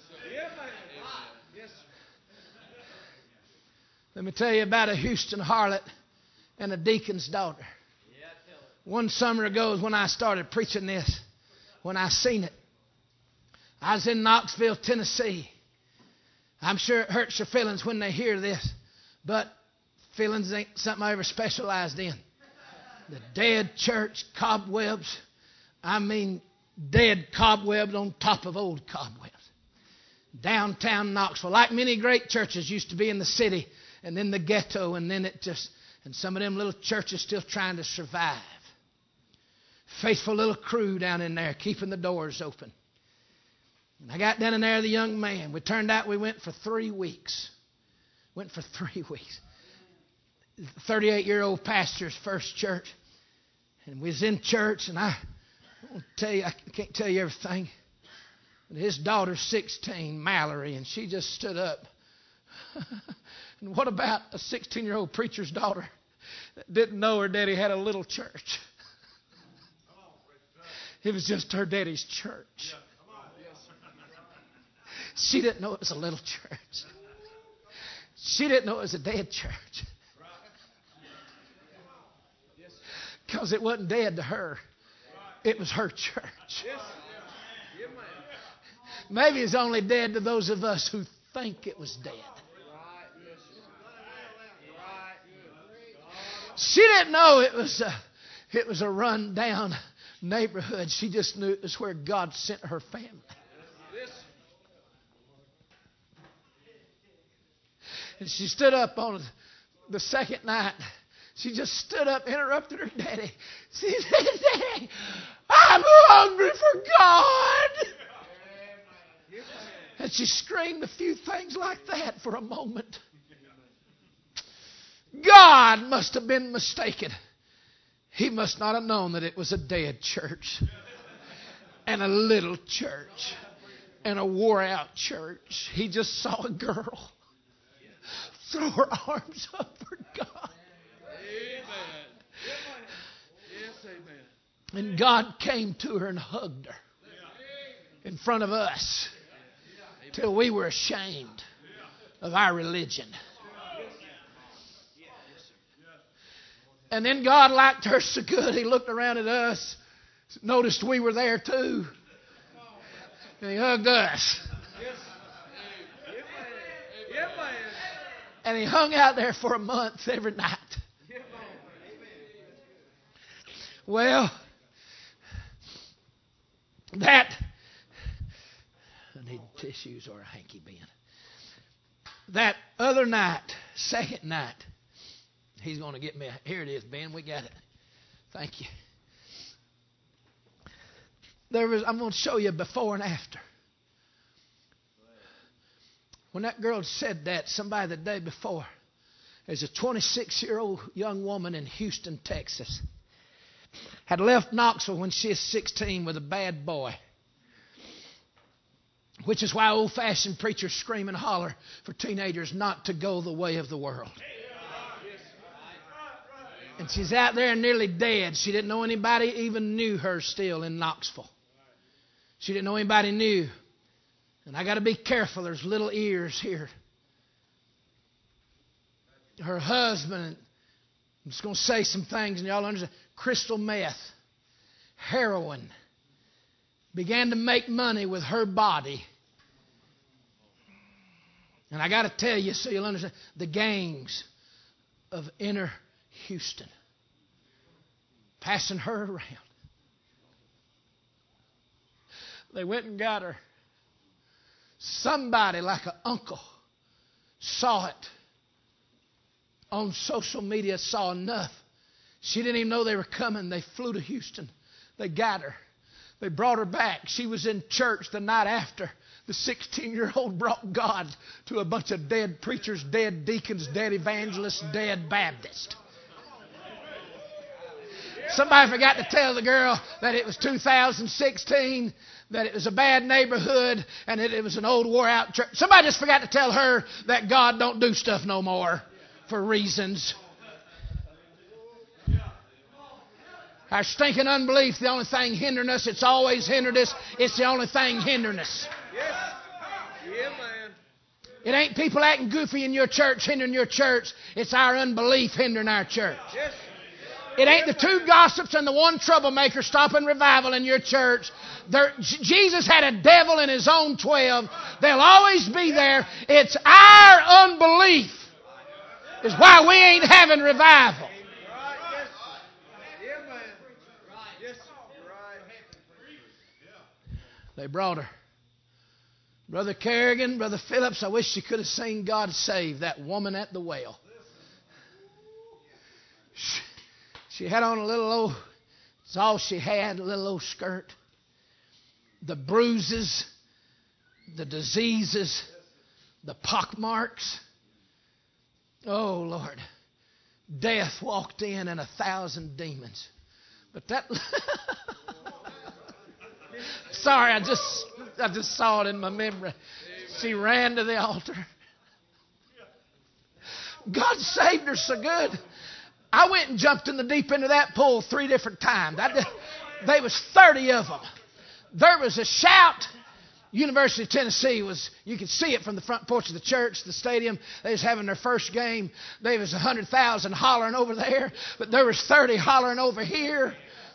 let me tell you about a Houston harlot and a deacon's daughter. One summer ago is when I started preaching this. When I seen it. I was in Knoxville, Tennessee. I'm sure it hurts your feelings when they hear this, but feelings ain't something I ever specialized in. The dead church, cobwebs. I mean, dead cobwebs on top of old cobwebs. Downtown Knoxville, like many great churches used to be in the city, and then the ghetto, and then and some of them little churches still trying to survive. Faithful little crew down in there, keeping the doors open. And I got down in there with a young man. We turned out we went for 3 weeks. Went for 3 weeks. 38-year-old pastor's first church. And we was in church, and I won't tell you, I can't tell you everything. But his daughter's 16, Mallory, and she just stood up. And what about a 16-year-old preacher's daughter that didn't know her daddy had a little church? It was just her daddy's church. She didn't know it was a little church. She didn't know it was a dead church. Because it wasn't dead to her. It was her church. Maybe it's only dead to those of us who think it was dead. She didn't know it was a run-down neighborhood. She just knew it was where God sent her family. And she stood up on the second night. She just stood up, interrupted her daddy. She said, Daddy, I'm hungry for God. And she screamed a few things like that for a moment. God must have been mistaken. He must not have known that it was a dead church and a little church and a wore-out church. He just saw a girl throw her arms up for God. Amen. Yes, amen. And God came to her and hugged her in front of us till we were ashamed of our religion. And then God liked her so good, He looked around at us, noticed we were there too, and He hugged us. And He hung out there for a month every night. Well, I need tissues or a hanky bin. That other night, second night, he's going to get me. Here it is, Ben. We got it. Thank you. I'm going to show you before and after. When that girl said that, somebody the day before, there's a 26-year-old young woman in Houston, Texas, had left Knoxville when she was 16 with a bad boy. Which is why old-fashioned preachers scream and holler for teenagers not to go the way of the world. And she's out there nearly dead. She didn't know anybody even knew her still in Knoxville. She didn't know anybody knew. And I got to be careful. There's little ears here. Her husband, I'm just going to say some things and y'all understand. Crystal meth, heroin, began to make money with her body. And I got to tell you so you'll understand, the gangs of inner Houston passing her around. They went and got her. Somebody like an uncle saw it on social media, saw enough. She didn't even know they were coming. They flew to Houston. They got her. They brought her back. She was in church the night after. The 16-year-old brought God to a bunch of dead preachers, dead deacons, dead evangelists, dead Baptists. Somebody forgot to tell the girl that it was 2016, that it was a bad neighborhood, and that it was an old wore-out church. Somebody just forgot to tell her that God don't do stuff no more for reasons. Our stinking unbelief, the only thing hindering us, it's always hindered us. It's the only thing hindering us. Yes. Yeah, man. It ain't people acting goofy in your church hindering your church. It's our unbelief hindering our church. Yes. It ain't the two gossips and the one troublemaker stopping revival in your church. Jesus had a devil in His own 12. They'll always be there. It's our unbelief is why we ain't having revival. They brought her. Brother Kerrigan, Brother Phillips, I wish you could have seen God save that woman at the well. She had on a little old, it's all she had, a little old skirt. The bruises, the diseases, the pockmarks. Oh, Lord. Death walked in and 1,000 demons. But that... Sorry, I just saw it in my memory. She ran to the altar. God saved her so good. I went and jumped in the deep end of that pool 3 different times. There was 30 of them. There was a shout. University of Tennessee was, you could see it from the front porch of the church, the stadium. They was having their first game. There was 100,000 hollering over there, but there was 30 hollering over here.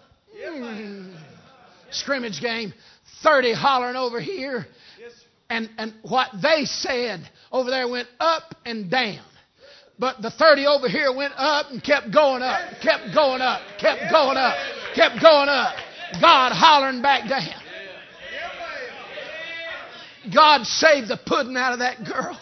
Scrimmage game, 30 hollering over here. And what they said over there went up and down. But the 30 over here went up and kept going up, kept going up, kept going up, kept going up. God hollering back down. God saved the pudding out of that girl.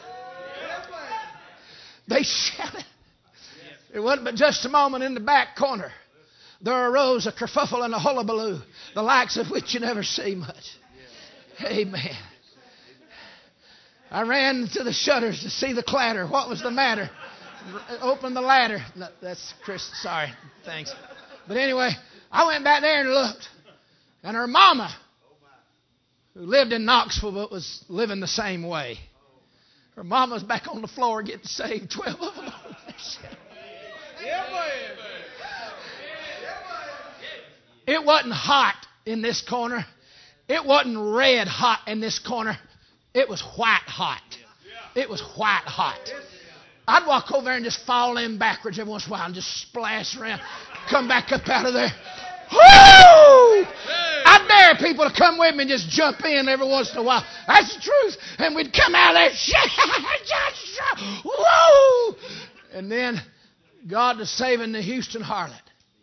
They shouted. It wasn't but just a moment in the back corner. There arose a kerfuffle and a hullabaloo, the likes of which you never see much. Amen. I ran to the shutters to see the clatter. What was the matter? Opened the ladder. No, that's Chris. Sorry. Thanks. But anyway, I went back there and looked. And her mama, who lived in Knoxville but was living the same way, her mama's back on the floor getting saved. 12 of them. It wasn't hot in this corner. It wasn't red hot in this corner. It was white hot. It was white hot. I'd walk over there and just fall in backwards every once in a while and just splash around, come back up out of there. Woo! I dare people to come with me and just jump in every once in a while. That's the truth. And we'd come out of there. Woo! And then God was saving the Houston harlot.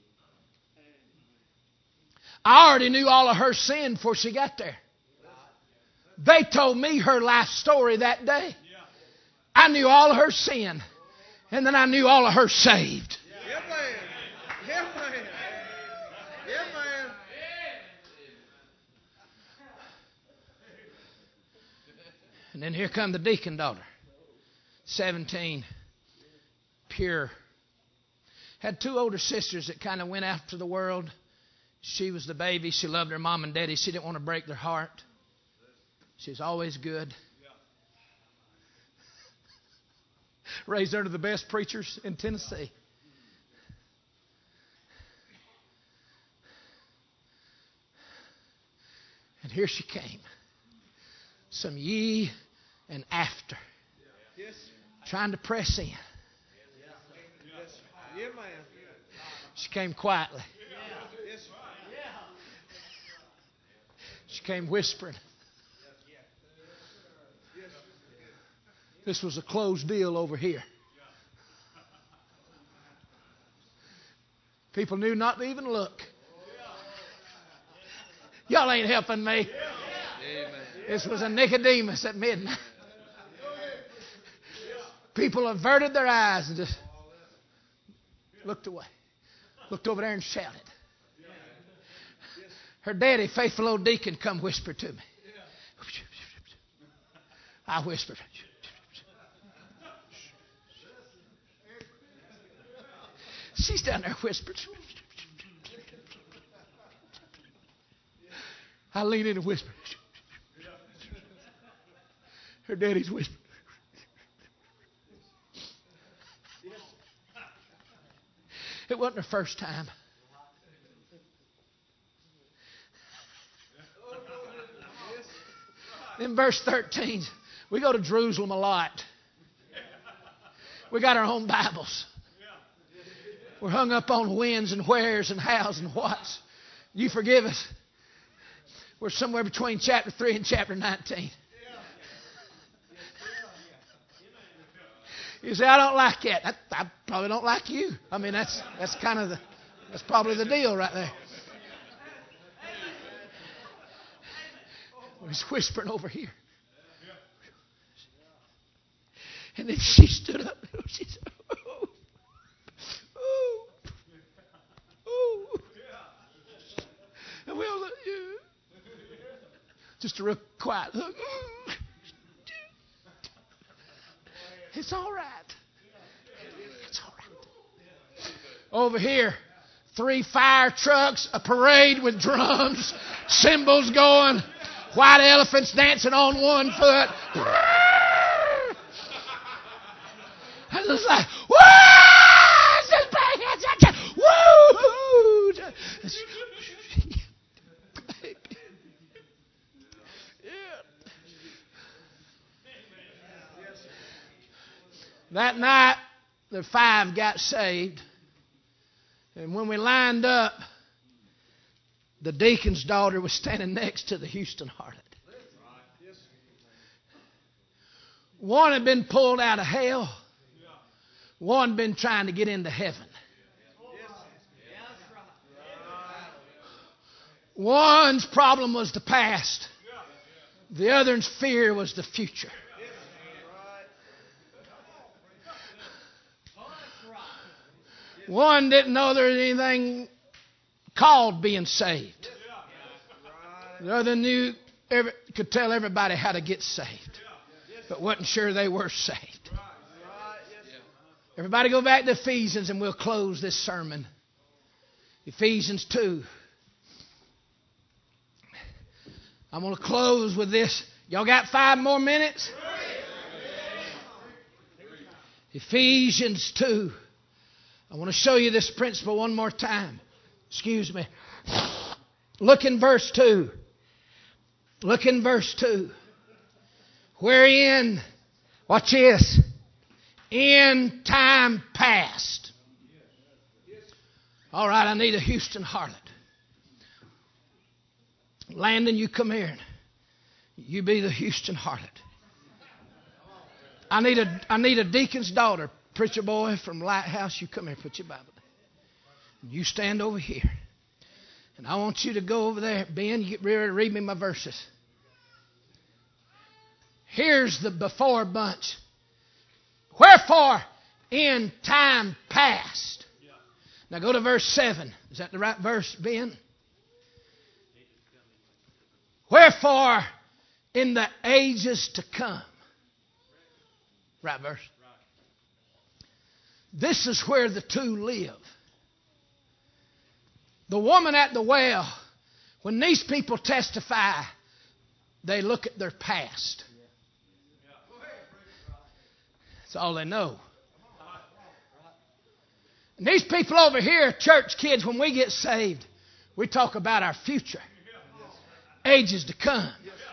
I already knew all of her sin before she got there. They told me her life story that day. I knew all of her sin. And then I knew all of her saved. Yeah, man. Yeah, man. Yeah, man. And then here come the deacon daughter. 17. Pure. Had 2 older sisters that kind of went after the world. She was the baby. She loved her mom and daddy. She didn't want to break their heart. She was always good. Raised under the best preachers in Tennessee. And here she came. Some ye and after. Trying to press in. Yeah, man. She came quietly. She came whispering. This was a closed deal over here. People knew not to even look. Y'all ain't helping me. This was a Nicodemus at midnight. People averted their eyes and just looked away. Looked over there and shouted. Her daddy, faithful old deacon, come whisper to me. I whispered. She's down there whispering. I lean in and whisper. Her daddy's whispering. It wasn't her first time. In verse 13, we go to Jerusalem a lot. We got our own Bibles. We're hung up on whens and wheres and hows and whats. You forgive us. We're somewhere between chapter 3 and chapter 19. You say, I don't like that. I probably don't like you. I mean, that's probably the deal right there. He's whispering over here. And then she stood up. She said, oh, oh, oh. And we all looked, just a real quiet look. It's all right. It's all right. Over here, 3 fire trucks, a parade with drums, cymbals going, white elephants dancing on one foot. I was like, woo! That night, the 5 got saved. And when we lined up, the deacon's daughter was standing next to the Houston harlot. One had been pulled out of hell. One had been trying to get into heaven. One's problem was the past. The other's fear was the future. One didn't know there was anything called being saved. The other could tell everybody how to get saved, but wasn't sure they were saved. Everybody go back to Ephesians and we'll close this sermon. Ephesians 2. I'm going to close with this. Y'all got 5 more minutes? Ephesians 2. I want to show you this principle one more time. Excuse me. Look in verse 2. Look in verse 2. Wherein, watch this, in time past. All right, I need a Houston harlot. Landon, you come here. You be the Houston harlot. I need a deacon's daughter, preacher boy from Lighthouse. You come here, put your Bible down. You stand over here. And I want you to go over there. Ben, you get ready to read me my verses. Here's the before bunch. Wherefore, in time past. Now go to verse 7. Is that the right verse, Ben? Wherefore, in the ages to come. Right verse. This is where the two live. The woman at the well, when these people testify, they look at their past. That's all they know. And these people over here, church kids, when we get saved, we talk about our future. Ages to come.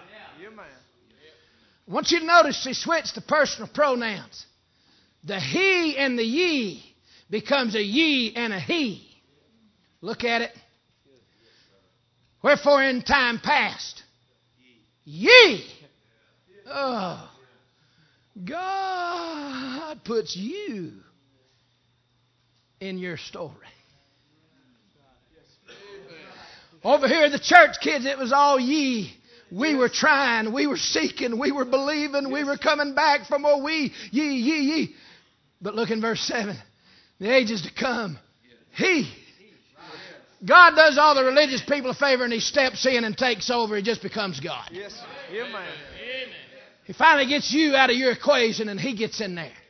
I want you to notice he switched to personal pronouns. The he and the ye becomes a ye and a he. Look at it. Wherefore in time past, ye. Oh, God puts you in your story. Over here, the church kids, it was all ye. We were trying, we were seeking, we were believing, we were coming back from ye. But look in verse 7. The ages to come, he. God does all the religious people a favor and he steps in and takes over. He just becomes God. Yes. Amen. He finally gets you out of your equation and he gets in there.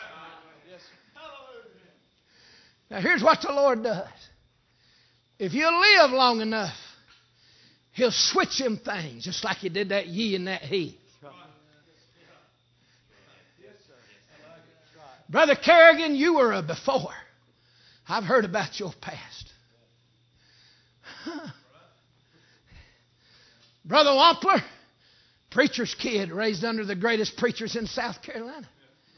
Now here's what the Lord does. If you live long enough, he'll switch them things just like he did that ye and that he. Brother Kerrigan, you were a before. I've heard about your past. Brother Wampler, preacher's kid, raised under the greatest preachers in South Carolina.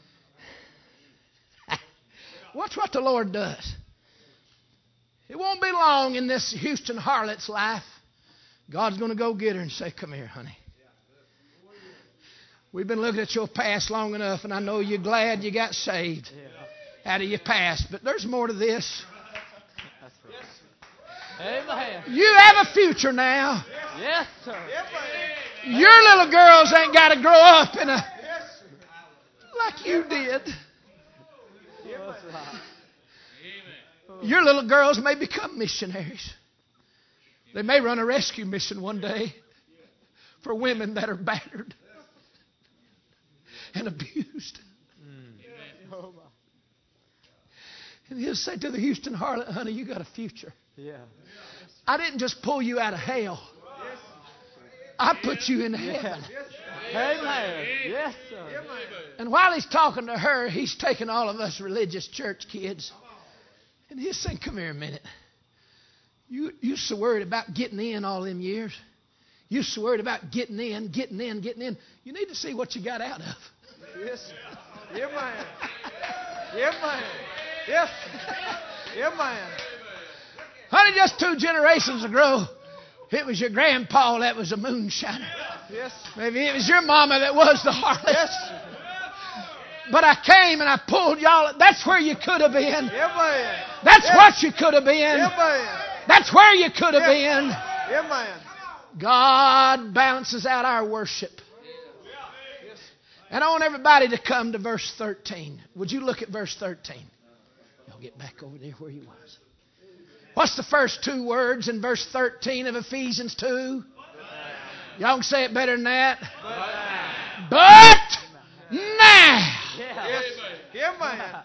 Watch what the Lord does. It won't be long in this Houston harlot's life. God's going to go get her and say, come here, honey. We've been looking at your past long enough, and I know you're glad you got saved out of your past. But there's more to this. Amen. You have a future now. Yes, sir. Your little girls ain't got to grow up in a like you did. Your little girls may become missionaries. They may run a rescue mission one day for women that are battered and abused. And he'll say to the Houston harlot, honey, you got a future. Yeah. I didn't just pull you out of hell. I put you in heaven. Amen. Yes, sir. And while he's talking to her, he's taking all of us religious church kids. And he's saying, come here a minute. You so worried about getting in all them years. You so worried about getting in. You need to see what you got out of. Yes. Yeah, man. Yeah, man. Yes. Yeah, man. Honey, just 2 generations ago, it was your grandpa that was a moonshiner. Yes. Maybe it was your mama that was the harlot. Yes. But I came and I pulled y'all. That's where you could have been. Yeah, man. That's what you could have been. Yeah, man. That's where you could have been. Yeah, man. God balances out our worship. And I want everybody to come to verse 13. Would you look at verse 13? Y'all get back over there where you was. What's the first 2 words in verse 13 of Ephesians 2? Y'all can say it better than that. But now. Yes. Yeah, man.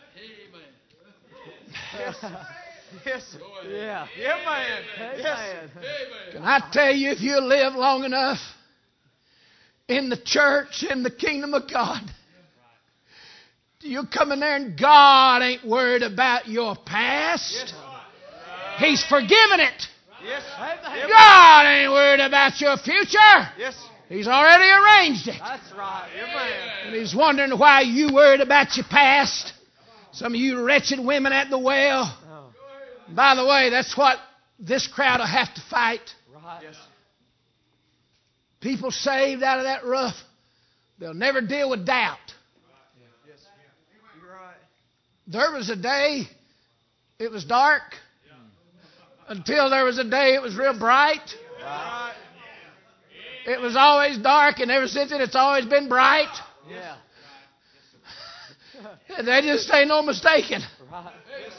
Yes. Yeah. Yeah, man. Yes. Can I tell you, if you live long enough in the church, in the kingdom of God, you'll come in there and God ain't worried about your past. He's forgiven it. Yes. God ain't worried about your future. Yes. He's already arranged it. That's right. Amen. And He's wondering why you worried about your past. Some of you wretched women at the well. By the way, that's what this crowd will have to fight. Right. Yes. People saved out of that rough, they'll never deal with doubt. Yes. You're right. There was a day it was dark until there was a day it was real bright. Right. It was always dark, and ever since then it's always been bright. Yeah. And there just ain't no mistaking. Right.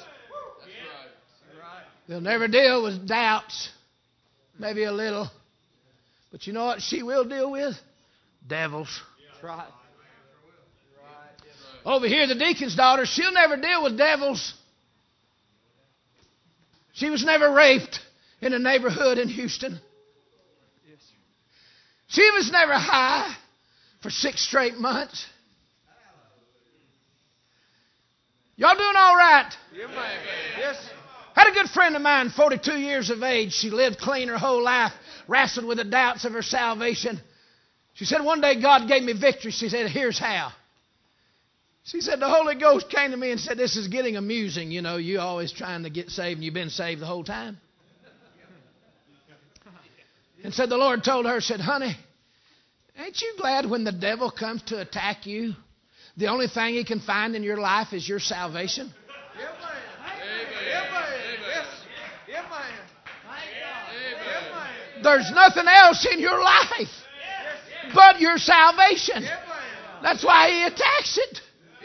They'll never deal with doubts. Maybe a little. But you know what she will deal with? Devils. That's right. Over here, the deacon's daughter, she'll never deal with devils. She was never raped in a neighborhood in Houston. She was never high for 6 straight months. Y'all doing all right? Yes. Had a good friend of mine, 42 years of age. She lived clean her whole life, wrestled with the doubts of her salvation. She said, one day God gave me victory. She said, here's how. She said, the Holy Ghost came to me and said, this is getting amusing. You know, you always trying to get saved and you've been saved the whole time. And said, the Lord told her, said, honey, ain't you glad when the devil comes to attack you, the only thing he can find in your life is your salvation? There's nothing else in your life but your salvation. That's why he attacks it.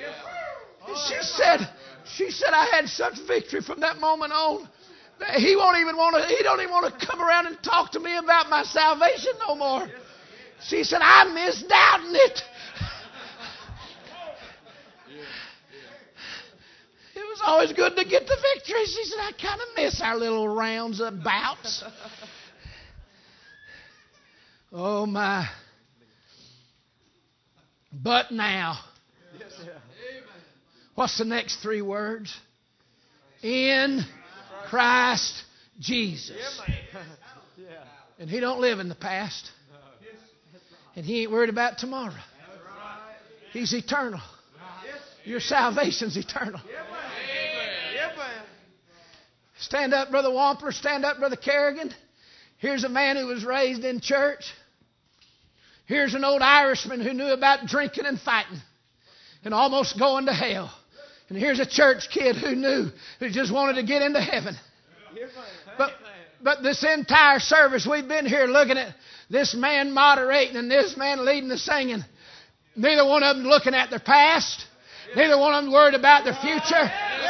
She said, I had such victory from that moment on that he don't even want to come around and talk to me about my salvation no more. She said, I miss doubting it. It was always good to get the victory. She said, I kind of miss our little rounds of bouts. Oh, my. But now. What's the next 3 words? In Christ Jesus. And he don't live in the past. And he ain't worried about tomorrow. He's eternal. Your salvation's eternal. Stand up, Brother Wamper. Stand up, Brother Kerrigan. Here's a man who was raised in church. Here's an old Irishman who knew about drinking and fighting and almost going to hell. And here's a church kid who just wanted to get into heaven. But this entire service, we've been here looking at this man moderating and this man leading the singing. Neither one of them looking at their past. Neither one of them worried about their future.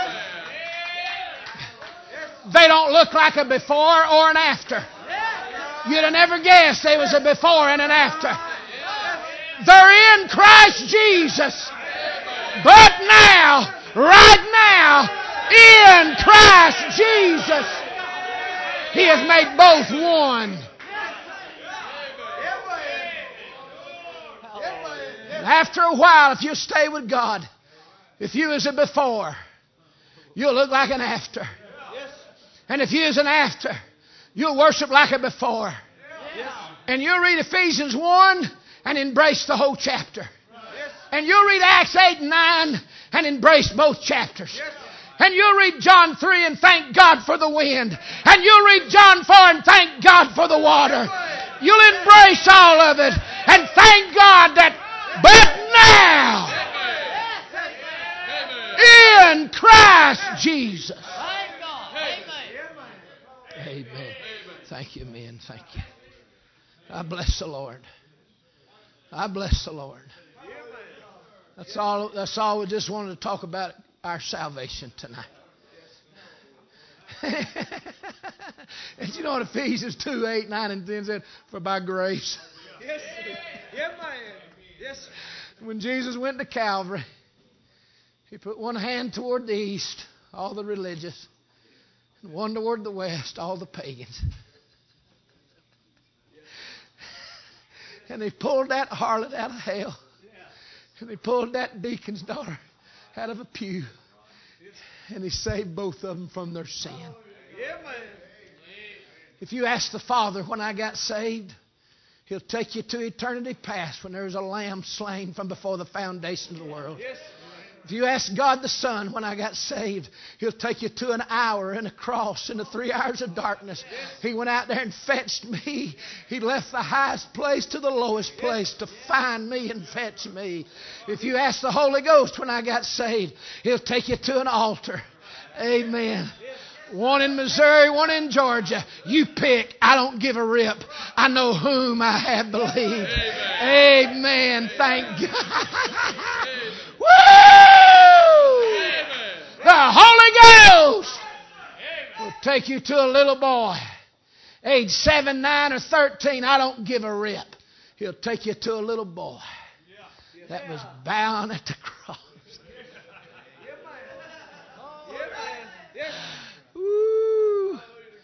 They don't look like a before or an after. You'd have never guessed there was a before and an after. They're in Christ Jesus. But now, right now, in Christ Jesus, He has made both one. And after a while, if you stay with God, if you is a before, you'll look like an after. And if you is an after, you'll worship like a before. And you'll read Ephesians 1 and embrace the whole chapter. And you'll read Acts 8 and 9 and embrace both chapters. And you'll read John 3 and thank God for the wind. And you'll read John 4 and thank God for the water. You'll embrace all of it and thank God that, but now, in Christ Jesus. Amen. Thank you, men. Thank you. I bless the Lord. I bless the Lord. That's all we just wanted to talk about, our salvation tonight. And you know what Ephesians 2, 8, 9, and 10 said? For by grace. Yes. Yeah, man. Yes. When Jesus went to Calvary, He put one hand toward the east, all the religious, and one toward the west, all the pagans. And He pulled that harlot out of hell. And He pulled that deacon's daughter out of a pew. And He saved both of them from their sin. If you ask the Father when I got saved, He'll take you to eternity past when there was a lamb slain from before the foundation of the world. If you ask God the Son when I got saved, He'll take you to an hour and a cross in the 3 hours of darkness. He went out there and fetched me. He left the highest place to the lowest place to find me and fetch me. If you ask the Holy Ghost when I got saved, He'll take you to an altar. Amen. One in Missouri, one in Georgia. You pick. I don't give a rip. I know whom I have believed. Amen. Thank God. Woo! The Holy Ghost will take you to a little boy, age 7, 9, or 13. I don't give a rip. He'll take you to a little boy that was bound at the cross. Woo!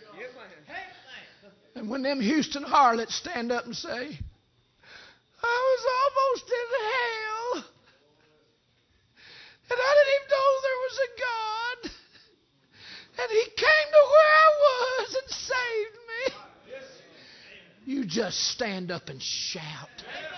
And when them Houston harlots stand up and say, I was almost in hell, and I didn't even know there was a God, and He came to where I was and saved me, you just stand up and shout.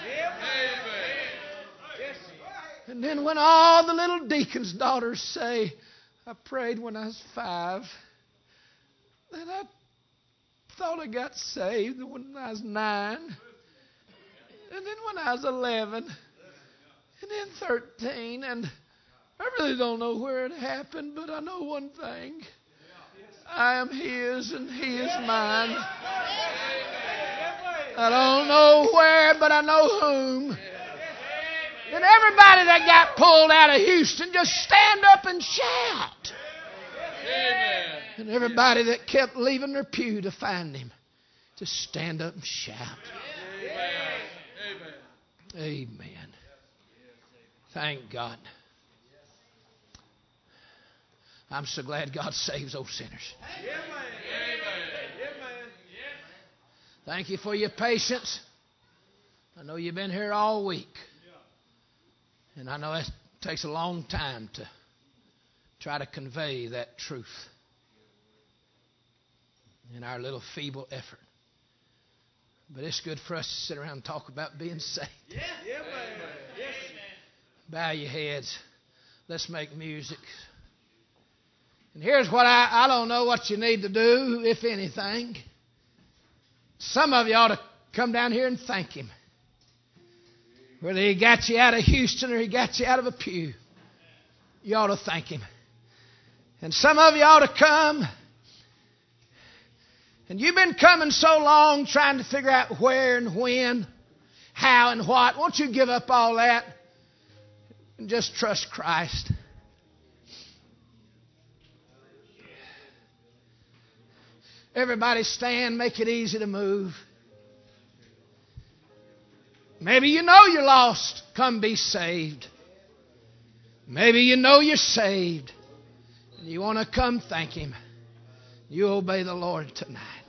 And then when all the little deacons' daughters say, I prayed when I was 5, and I thought I got saved when I was 9, and then when I was 11, and then 13, and I really don't know where it happened, but I know one thing. I am His and He is mine. I don't know where, but I know whom. And everybody that got pulled out of Houston, just stand up and shout. Amen. And everybody that kept leaving their pew to find Him, just stand up and shout. Amen. Amen. Thank God. I'm so glad God saves those sinners. Thank you for your patience. I know you've been here all week. And I know it takes a long time to try to convey that truth in our little feeble effort. But it's good for us to sit around and talk about being saved. Bow your heads. Let's make music. And here's what I don't know what you need to do, if anything. Some of you ought to come down here and thank Him. Whether He got you out of Houston or He got you out of a pew, you ought to thank Him. And some of you ought to come, and you've been coming so long trying to figure out where and when, how and what. Won't you give up all that and just trust Christ? Everybody stand, make it easy to move. Maybe you know you're lost. Come be saved. Maybe you know you're saved. And you want to come thank Him. You obey the Lord tonight.